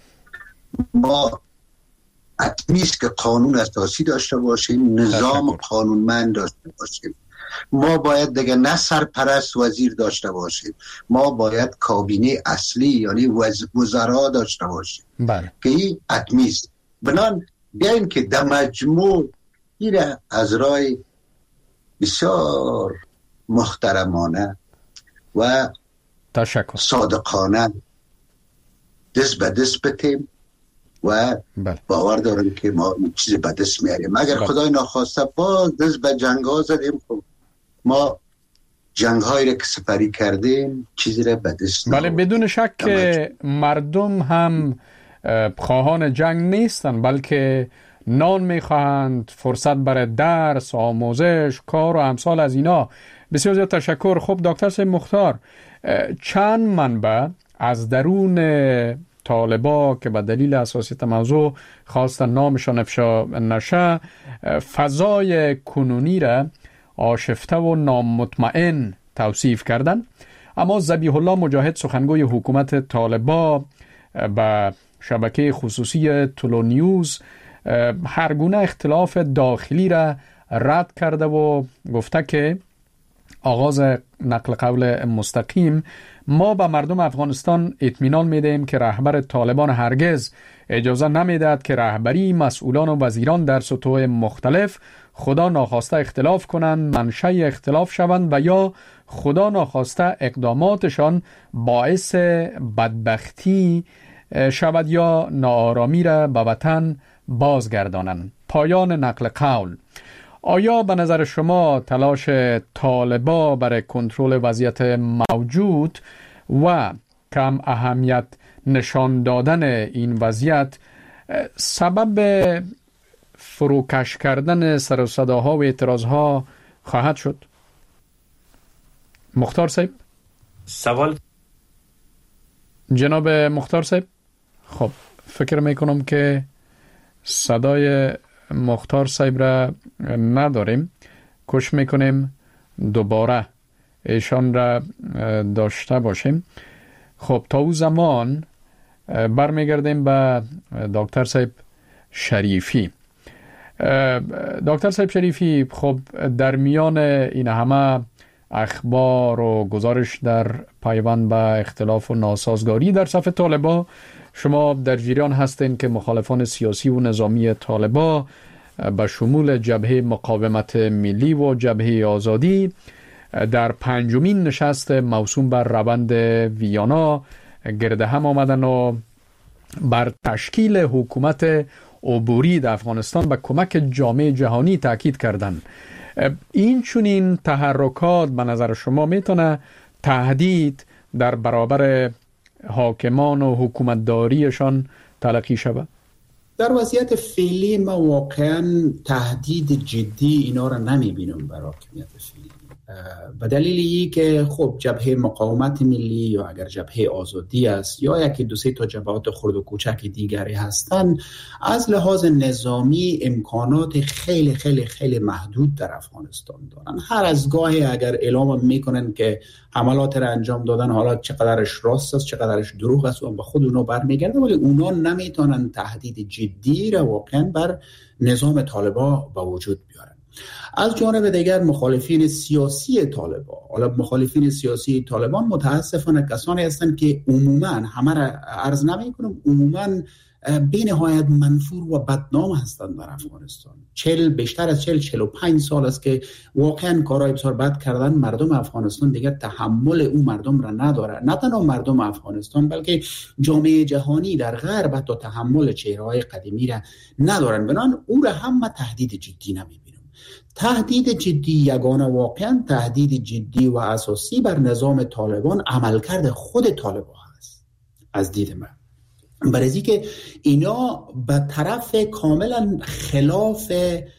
ما حتمیست که قانون اساسی داشته باشیم، نظام قانونمند داشته باشیم. ما باید دیگه نه سرپرست وزیر داشته باشیم، ما باید کابینه اصلی یعنی وزرا داشته باشیم. بله. که این حتمیست. بنان بیاین که در مجموع ایره از رای بسیار محترمانه و تشکر صادقانه دست به دست بتیم و بله. باور دارم که ما چیز به دست میاریم. اگر بله. خدای ناخواسته باز دست به جنگ ها زدیم، خب ما جنگ هایی را که سپری کردیم چیزی را به دست بله. بدون شک که مردم هم خواهان جنگ نیستن، بلکه نان میخواهند، فرصت برای درس، آموزش، کار و امثال از اینا. بسیار زیاد تشکر. خب دکتر صاحب مختار، چند منبع از درون طالبا که به دلیل اساسیت موضوع خواستن نامشان افشا نشه، فضای کنونی را آشفته و نامطمئن توصیف کردند. اما ذبیح الله مجاهد، سخنگوی حکومت طالبا، به شبکه خصوصی تولو نیوز هر گونه اختلاف داخلی را رد کرده و گفته که آغاز نقل قول مستقیم: ما به مردم افغانستان اطمینان میدهیم که رهبر طالبان هرگز اجازه نمیدهد که رهبری، مسئولان و وزیران در سطوح مختلف خدا ناخواسته اختلاف کنند، منشأ اختلاف شوند و یا خدا ناخواسته اقداماتشان باعث بدبختی شود یا ناآرامی را به وطن بازگردانند. پایان نقل قول. آیا به نظر شما تلاش طالبا برای کنترل وضعیت موجود و کم اهمیت نشان دادن این وضعیت سبب فروکش کردن سر و صداها و اعتراضها خواهد شد؟ مختار صاحب سوال. جناب مختار صاحب، خب فکر میکنم که صدای مختار صاحب را نداریم. کوشش میکنیم دوباره ایشان را داشته باشیم. خب تا او زمان برمیگردیم به دکتر صاحب شریفی. دکتر صاحب شریفی، خب در میان این همه اخبار و گزارش در پیوند به اختلاف و ناسازگاری در صف طالبا، شما در جریان هستین که مخالفان سیاسی و نظامی طالبا به شمول جبهه مقاومت ملی و جبهه آزادی در پنجمین نشست موسوم بر روند ویانا گرد هم آمدن و بر تشکیل حکومت عبوری در افغانستان به کمک جامعه جهانی تاکید کردند. این چنین تحرکات به نظر شما میتونه تهدید در برابر حاکمان و حکومتداریشان تلقی شود؟ در وضعیت فعلی ما واقعا تهدید جدی اینا را نمیبینم برای حاکمیت فعلی، به دلیل ای که خب جبهه مقاومت ملی یا اگر جبهه آزادی است یا یکی دو سه تا جبهات خرد و کوچک دیگری هستند، از لحاظ نظامی امکانات خیلی خیلی خیلی محدود در افغانستان دارن. هر از گاهی اگر اعلام میکنن که حملات را انجام دادن، حالا چقدرش راست است چقدرش دروغ است و به خود اونا برمیگرده، ولی اونا نمیتونن تهدید جدی را واقعا بر نظام طالبان به وجود بیارن. از جانب دیگر مخالفین سیاسی طالبان، حالا مخالفین سیاسی طالبان متاسفانه کسانی هستند که عموما همه را عرض نمی کنم، عموما به نهایت منفور و بدنام هستند در افغانستان. چل بیشتر از چل چل و پنج سال است که واقعا کارهای بسیار بد کردن. مردم افغانستان دیگر تحمل اون مردم را نداره، نه تنها مردم افغانستان بلکه جامعه جهانی در غرب حتی تحمل چهره‌های قدیمی را ندارن. بنابراین او را هم تهدید جدی نمی‌بینم. تهدید جدی یگانه واقعا تهدید جدی و اساسی بر نظام طالبان عملکرد خود طالبان هست از دید من، برای که اینا به طرف کاملا خلاف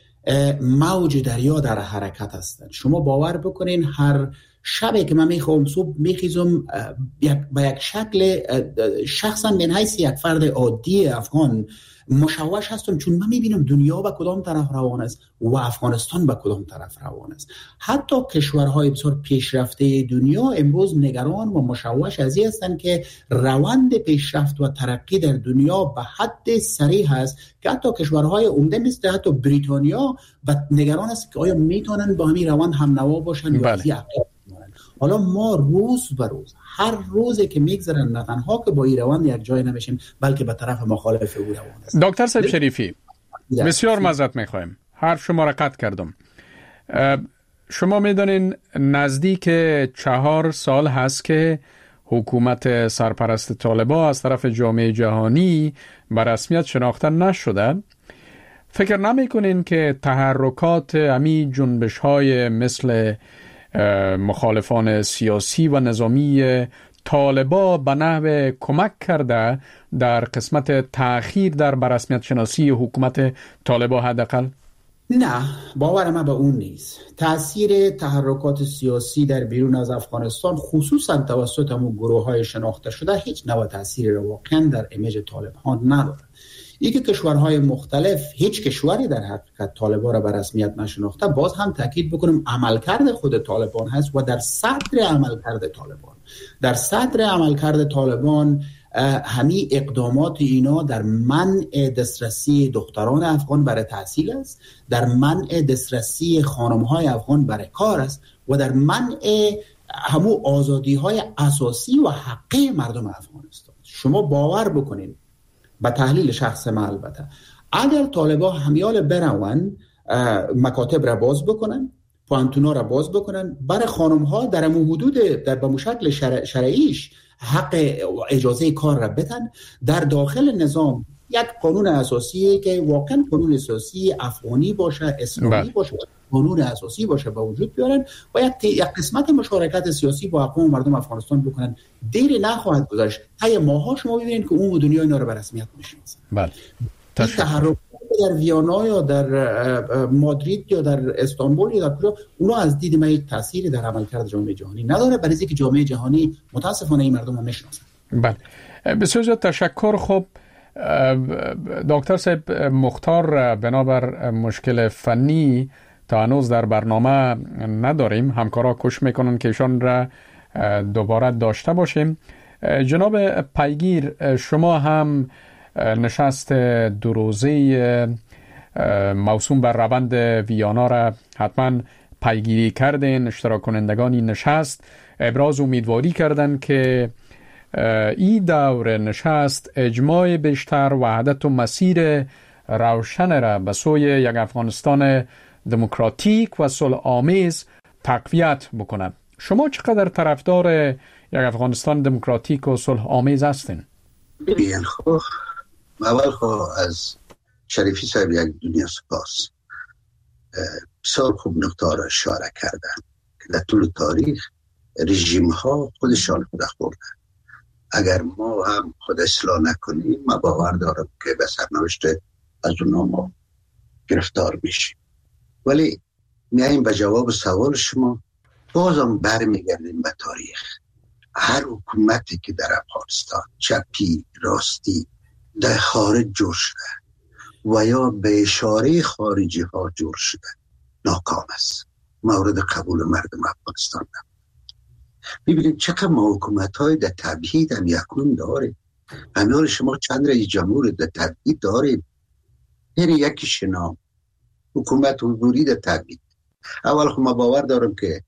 موج دریا در حرکت هستند. شما باور بکنین هر شبی که من میخوام صبح میخیزم به یک شکل شخصا من حیث یک فرد عادی افغان مشوش هستم، چون من میبینم دنیا به کدام طرف روان است و افغانستان به کدام طرف روان است. حتی کشورهای بسیار پیشرفته دنیا امروز نگران و مشوش از این هستند که روند پیشرفت و ترقی در دنیا به حد سریع است که حتی کشورهای عمده مثل حتی بریتانیا نگران است که آیا میتونن با همین روند هم نوا باشن یا بله. یا حالا ما روز به روز هر روزی که میگذرن نه تنها که با این روند یک جای نمیشیم بلکه به طرف مخالف او روان است. دکتر صاحب شریفی بسیار معذرت میخوایم، حرف شما را قطع کردم. شما میدونین نزدیک چهار سال هست که حکومت سرپرست طالبان از طرف جامعه جهانی به رسمیت شناخته نشده. فکر نمیکنین که تحرکات امی جنبش های مثل مخالفان سیاسی و نظامی طالبان به نحو کمک کرده در قسمت تأخیر در برسمیت شناسی حکومت طالبان حداقل؟ نه، باور من به اون نیست. تأثیر تحرکات سیاسی در بیرون از افغانستان خصوصا توسط همون گروه های شناخته شده هیچ نوع تأثیری رو واقعا در ایمیج طالبان نداره. ای که کشورهای مختلف هیچ کشوری در حقیقت طالبان را به رسمیت نشناخته، باز هم تاکید بکنم عملکرد خود طالبان هست و در صدر عملکرد طالبان در صدر عملکرد طالبان همین اقدامات اینا در منع دسترسی دختران افغان برای تحصیل است، در منع دسترسی خانم‌های افغان برای کار است و در منع همون آزادی‌های اساسی و حقی مردم افغانستان. شما باور بکنید با تحلیل شخص ما البته اگر طالبان همیال برون مکاتب را باز بکنن، پانتونا را باز بکنن، برای خانم ها در امون حدود در به شکل شرع شرعیش حق اجازه کار را بدن، در داخل نظام یک قانون اساسی که واقعا قانون اساسی افغانی باشه، اسلامی باشه، قانون اساسی باشه با وجود بیارن و یک یک قسمت مشارکت سیاسی با اقوام مردم افغانستان بکنن. دیر نخواهد گذشت تا ماها شما ببینید که اون دنیا اینا رو به رسمیت میشناسن. بله. تحرک در ویانا یا در مادرید یا در استانبول یا در کجا، اونا از دید من یک تأثیری در عملکرد جامعه جهانی نداره، برای اینکه جامعه جهانی متاسفانه این مردم رو میشناسن. بله. بسیار زیاد تشکر. خب دکتر صاحب مختار، بنابر مشکل فنی تا هنوز در برنامه نداریم، همکارا کوشش میکنن که ایشان را دوباره داشته باشیم. جناب پیگیر، شما هم نشست دو روزه موسوم بر روند ویانا را حتما پیگیری کردین. اشتراک کنندگان این نشست ابراز امیدواری کردند که این دور نشست اجماع بیشتر، وحدت و مسیر روشن را به سوی یک افغانستان دموکراتیک و صلح آمیز تقویت بکنه. شما چقدر طرفدار یک افغانستان دموکراتیک و صلح آمیز هستین؟ ببین خب اول خب از شریفی صاحب یک دنیا سپاس. بسیار خوب نقطه را اشاره کردن که در طول تاریخ رژیم ها خودشان خود خوردن. اگر ما هم خود اصلاح نکنیم ما باور دارم که به سرنوشت از اونها ما گرفتار میشیم. ولی میاییم به جواب سوال شما، بازم برمیگردیم به تاریخ. هر حکومتی که در افغانستان چپی راستی در خارج جور شده و یا به اشاره خارجی ها جور شده ناکام است، مورد قبول مردم افغانستان نمید. ببینید چقدر ما حکومت های در تبعید هم یکنون داریم. همیان شما چند رئیس جمهور در تبعید داریم، یعنی یکی شنام حکومت حضوری در تبعید. اول خب ما باور دارم که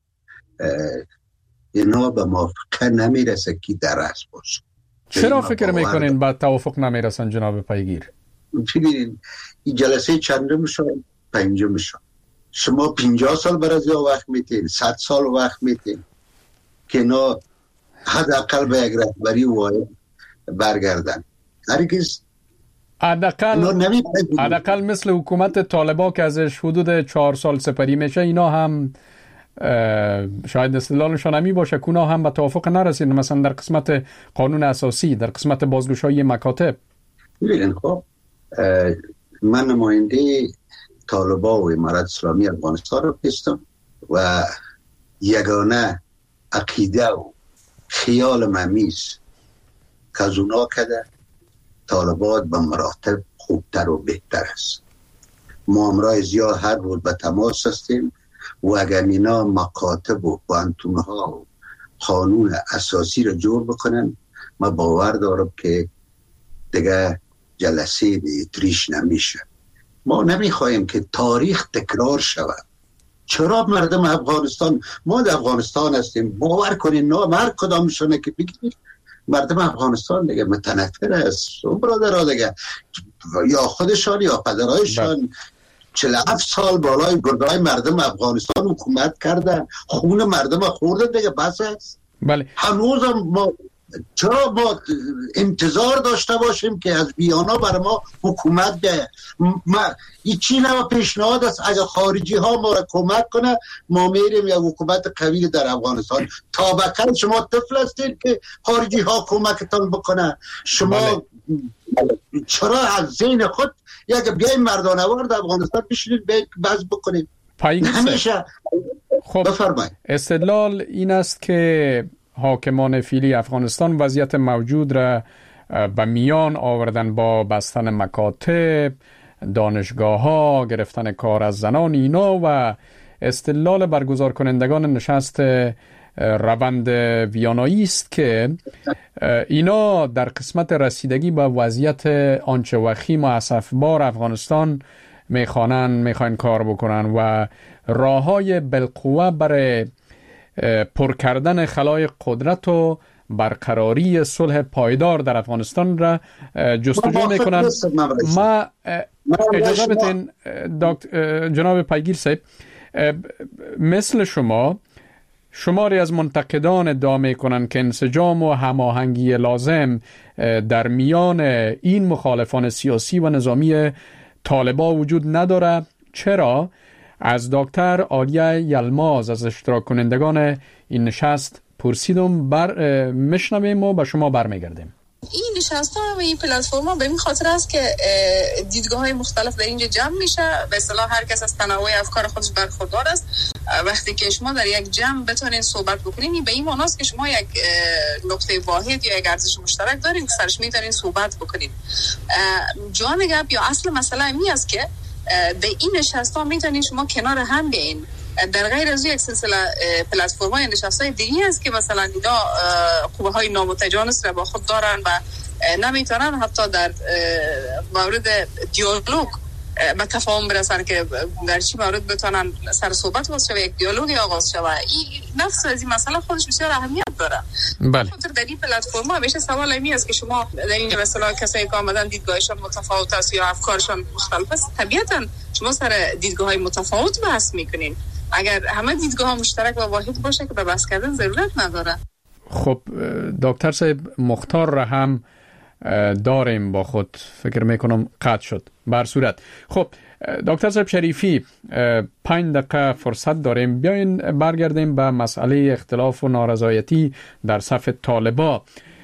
اینا به موافقه نمیرسه که در اصل باشه. چرا فکر میکنین با توافق نمیرسن جناب پیگیر؟ ببینید این جلسه چندم شد؟ پنجم شد. شما پنجاه سال برای یا وقت میتین، صد سال وقت میتین که اینا حداقل به یک رهبری واحد برگردن. هرگز حداقل حداقل مثل حکومت طالبان که ازش حدود چهار سال سپری میشه، اینا هم شاید استدلالشان همی باشه که اونا هم به توافق نرسید، مثلا در قسمت قانون اساسی، در قسمت بازگشایی مکاتب. ببینید خب من نماینده طالبان و امارت اسلامی افغانستان رو هستم و یگانه عقیده و خیال ممیز که از اونا کده طالبان به مراتب خوبتر و بهتر است. ما امرای زیاد هر روز به تماس هستیم و اگر اینا مکاتب و پوانتونها و قانون اساسی رو جور بکنن، ما باور دارم که دیگه جلسه دیتریش نمیشه. ما نمیخوایم که تاریخ تکرار شود. چرا مردم افغانستان، ما در افغانستان هستیم، باور کنین نه هر کدامشونه که بگید مردم افغانستان دیگه متنفر است. اون برادرها دیگه یا خودشان یا پدرایشان چهل و هفت سال بالای گردهای مردم افغانستان حکومت کردن، خون مردم خورده دیگه بس است. بله. هنوز ما چرا ما انتظار داشته باشیم که از بیانا برای ما حکومت ده؟ ما این چی نوع پیشنهاد است اگر خارجی ها ما را کمک کنه ما میریم یک حکومت قوی در افغانستان. تا بکر شما طفل هستید که خارجی ها کمکتان بکنه. شما بله. چرا از ذهن خود یک بیای مردانوار در افغانستان بشینید بحث بکنید؟ همیشه خب بفرمایید. استدلال این است که حاکمان فعلی افغانستان وضعیت موجود را به میان آوردن با بستن مکاتب، دانشگاه ها، گرفتن کار از زنان اینا و استدلال برگزار کنندگان نشست روند ویانایی است که اینا در قسمت رسیدگی به وضعیت آنچه وخیم و اسفبار افغانستان میخوانن میخواین کار بکنن و راههای بالقوه برای پر کردن خلای قدرت و برقراری صلح پایدار در افغانستان را جستجو میکنن. ما اجازه بدین جناب پیگیر صاحب، مثل شما شماری از منتقدان ادعا میکنن که انسجام و هماهنگی لازم در میان این مخالفان سیاسی و نظامی طالبان وجود نداره. چرا؟ از دکتر آلیه یلماز از اشتراک کنندگان این نشست پرسیدم، بر میشنویم و به شما برمیگردیم. این نشست ها و این پلتفرم ها به این خاطر است که دیدگاه های مختلف در اینجا جمع میشه. به اصطلاح هر کس از تنوع افکار خودش برخوردار است. وقتی که شما در یک جمع بتونین صحبت بکنین به این معنی است که شما یک نقطه واحد یا یک ارزش مشترک دارین که سرش میتونین صحبت بکنین. جان گپ یا اصل مسئله این است که به این نشست ها میتونین شما کنار هم بیاین. در غیر از یک سلسله پلتفرم های نشست های دیگه است که مثلا اینا قوه های نامتجانس را با خود دارن و نمیتونن حتی در مورد دیالوگ به تفاهم برسن که در چی مورد بتونن سر صحبت باز شوه، یک دیالوگی آغاز شوه. این نفس از این مسئله خودش بسیار اهمیت داره. بله. در این پلتفرم همیشه سوال این است که شما در این مثلا کسایی که آمدن دیدگاهشان متفاوت است یا افکارشان مختلف است، طبیعتا شما سر دیدگاه‌های متفاوت بحث میکنین. اگر همه دیدگاه ها مشترک و واحد باشه که به بس کردن ضرورت نداره. خب دکتر صاحب مختار را هم داریم با خود، فکر میکنم قطع شد. بر صورت خب دکتر صاحب شریفی پنج دقیقه فرصت داریم، بیاین برگردیم به مسئله اختلاف و نارضایتی در صف طالبا.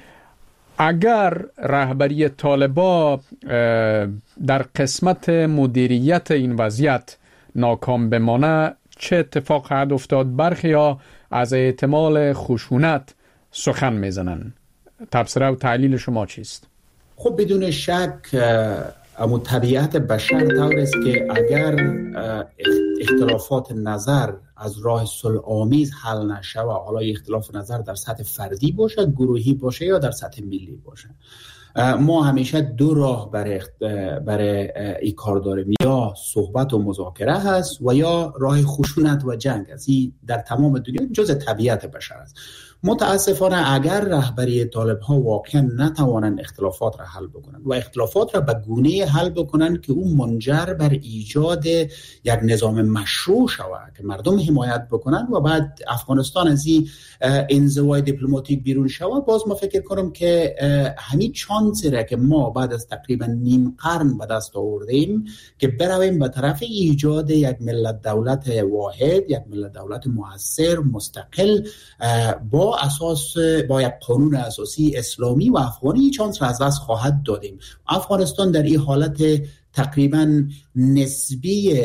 اگر رهبری طالبا در قسمت مدیریت این وضعیت ناکام بمانه چه اتفاق خواهد افتاد؟ برخی ها از احتمال خشونت سخن میزنن. تبصره و تعلیل شما چیست؟ خب بدون شک اما طبیعت بشر طور است که اگر اختلافات نظر از راه صلح آمیز حل نشه و حالا اختلاف نظر در سطح فردی باشه، گروهی باشه یا در سطح ملی باشه، ما همیشه دو راه برای برای این کار داریم، یا صحبت و مذاکره هست و یا راه خشونت و جنگ است. این در تمام دنیا جز طبیعت بشر است. متاسفانه اگر رهبری طالب ها واقعا نتوانند اختلافات را حل بکنند و اختلافات را به گونه حل بکنند که اون منجر بر ایجاد یک نظام مشروع شود که مردم حمایت بکنند و بعد افغانستان از این انزوای دیپلماتیک بیرون شود، باز ما فکر کنم که همین چانسی را که ما بعد از تقریبا نیم قرن به دست آوردیم که برویم به طرف ایجاد یک ملت دولت واحد، یک ملت دولت مؤثر مستقل با اساس با یک قانون اساسی اسلامی و افغانی، چانس را از دست خواهد دادیم. افغانستان در این حالت تقریبا نسبی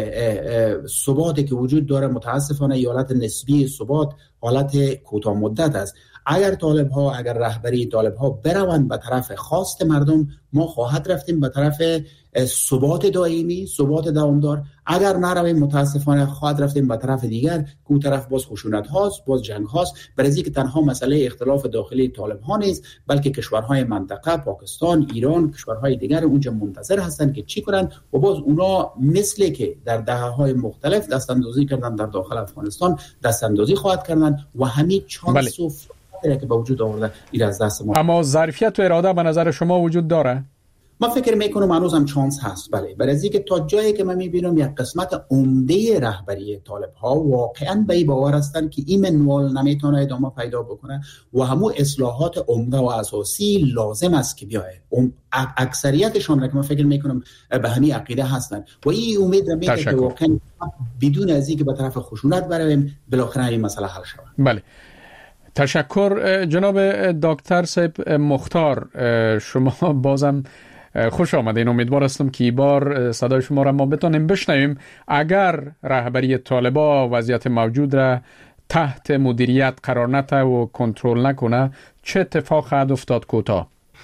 ثباتی که وجود داره، متاسفانه این حالت نسبی ثبات حالت کوتاه مدت است. اگر طالب ها اگر رهبری طالب ها بروند به طرف خواست مردم، ما خواهد رفتیم به طرف ثبات دائمی، ثبات دوامدار. اگر نرویم متاسفانه خواهد رفتیم به طرف دیگر که اون طرف باز خشونت هاست، باز جنگ هاست. برای که تنها مسئله اختلاف داخلی طالب ها نیست، بلکه کشورهای منطقه، پاکستان، ایران، کشورهای دیگر اونجا منتظر هستند که چی کنند و باز اونا مثل که در دهه‌های مختلف دست اندازی کردن در داخل افغانستان دست اندازی خواهد کردن و همین چانس و که به وجود آورده این از دست ما. اما ظرفیت و اراده به نظر شما وجود داره؟ ما فکر میکنم هنوز هم چانس هست. بله، برای که تا جایی که من میبینم یک قسمت عمده رهبری طالب ها واقعا به این باور هستند که این منوال نمیتونه ادامه پیدا بکنه و همون اصلاحات عمده و اساسی لازم است که بیاید. اکثریتشان را که من فکر میکنم به همین عقیده هستند و این امید میکنم که واقعا بدون از اینکه به طرف خشونت برویم بالاخره این مسئله حل شود. بله، تشکر جناب دکتر صاحب مختار. شما بازم خوش آمدین. امیدوار هستم که این بار صدای شما را ما بتونیم بشنویم. اگر رهبری طالبا وضعیت موجود را تحت مدیریت قرار نده و کنترل نکنه چه اتفاق خواهد افتاد؟ کوتاه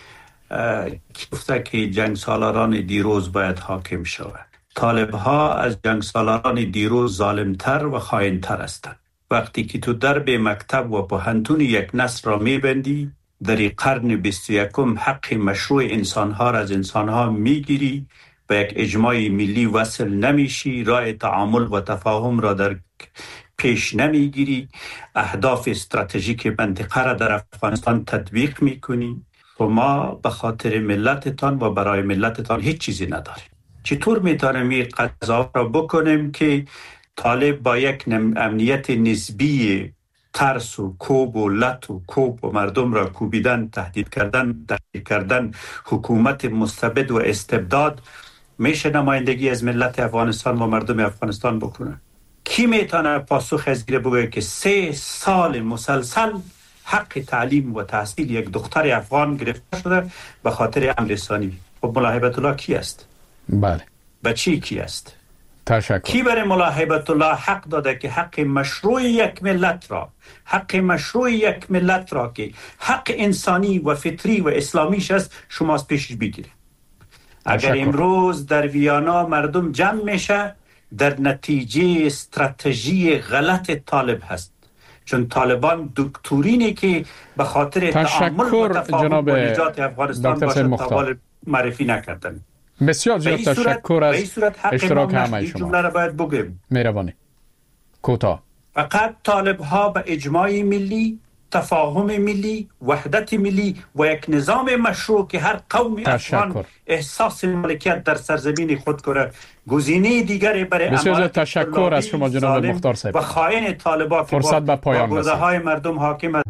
کی گفته که جنگ سالاران دیروز باید حاکم شود؟ طالب ها از جنگ سالاران دیروز ظالمتر و خائنتر هستند. وقتی که تو درب مکتب و پوهنتون یک نسل را میبندی، در این قرن بیست و یکم حق مشروع انسانها را از انسانها میگیری، به یک اجماع ملی وصل نمیشی، راه تعامل و تفاهم را در پیش نمیگیری، اهداف استراتژیک منطقه را در افغانستان تطبیق میکنی و ما به خاطر ملتتان و برای ملتتان هیچ چیزی نداریم. چطور میتونیم این قضا را بکنیم که طالب با یک امنیت نسبی ترس و کوب و لط و کوب و مردم را کوبیدن، تهدید کردن، تهدید کردن، حکومت مستبد و استبداد میشه نمایندگی از ملت افغانستان و مردم افغانستان بکنه؟ کی میتونه پاسخ از این بگه که سه سال مسلسل حق تعلیم و تحصیل یک دختر افغان گرفته شده به خاطر امر ثانی؟ خب ملا هیبت الله کی است؟ بله. بچی کی است؟ تشکر. کی برای ملا هیبت الله حق داده که حق مشروع یک ملت را، حق مشروع یک ملت را که حق انسانی و فطری و اسلامیش است شما از پیشش بگیره؟ اگر امروز در ویانا مردم جمع میشه در نتیجه استراتژی غلط طالب هست، چون طالبان دکترینی که به خاطر تعامل و تفاهم و نجات افغانستان باشه تاوال معرفی نکردن. بسیار زیاد تشکر از اشتراک همه شما. جمله را باید بگیم. مهربانی. کوتاه. فقط طالب ها به اجماع ملی تفاهم ملی، وحدت ملی و یک نظام مشروع که هر قوم افغان احساس مالکیت در سرزمین خود کنه گزینه دیگری برای بسیار تشکر از شما جناب مختار صاحب و خائن طالبان فرصت به پایان رسید. های مردم حاکم است.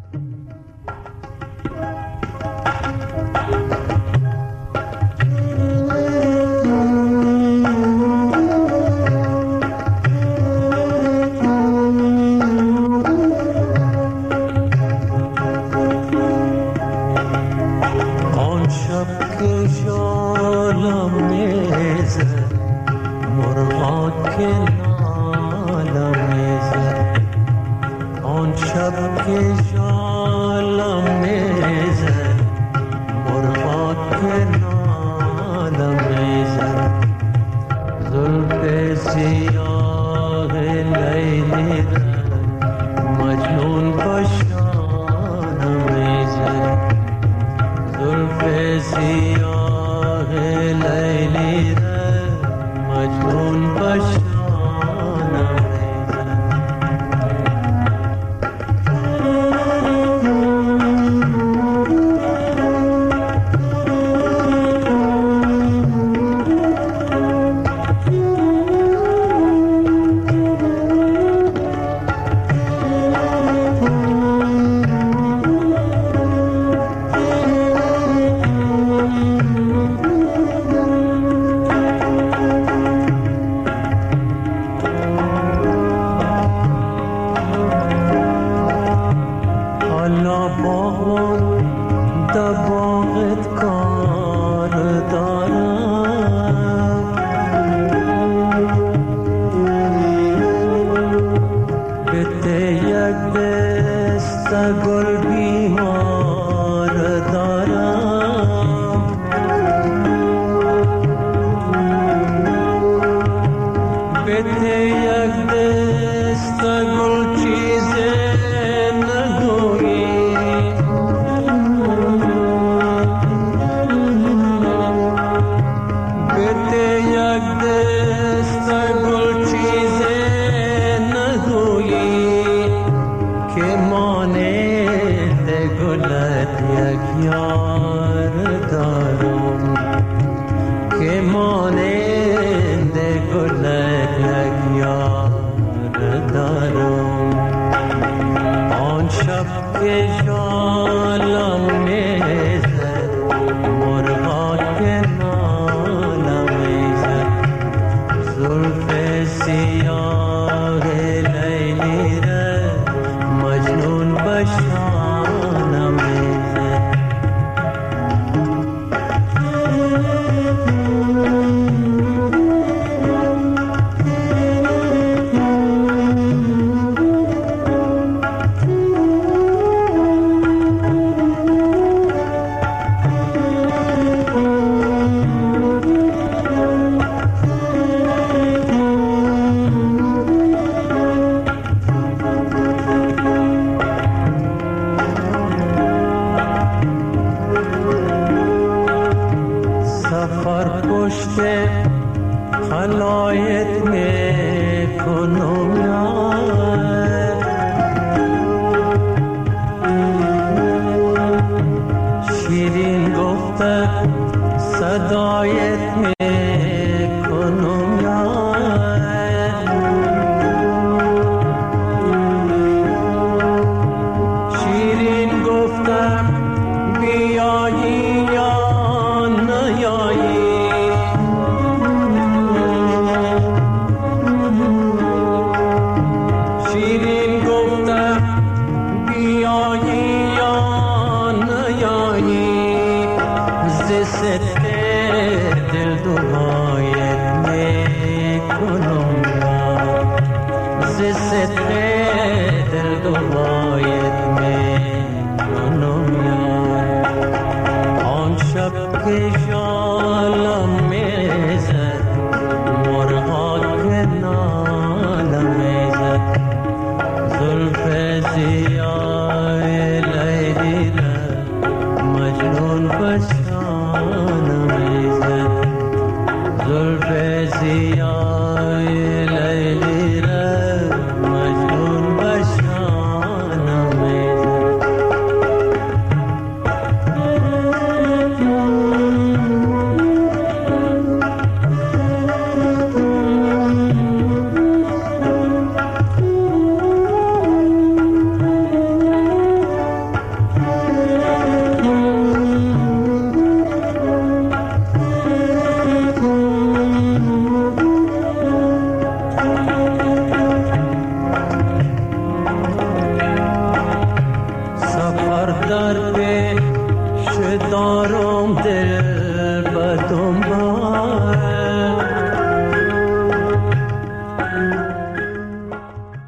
Shab ke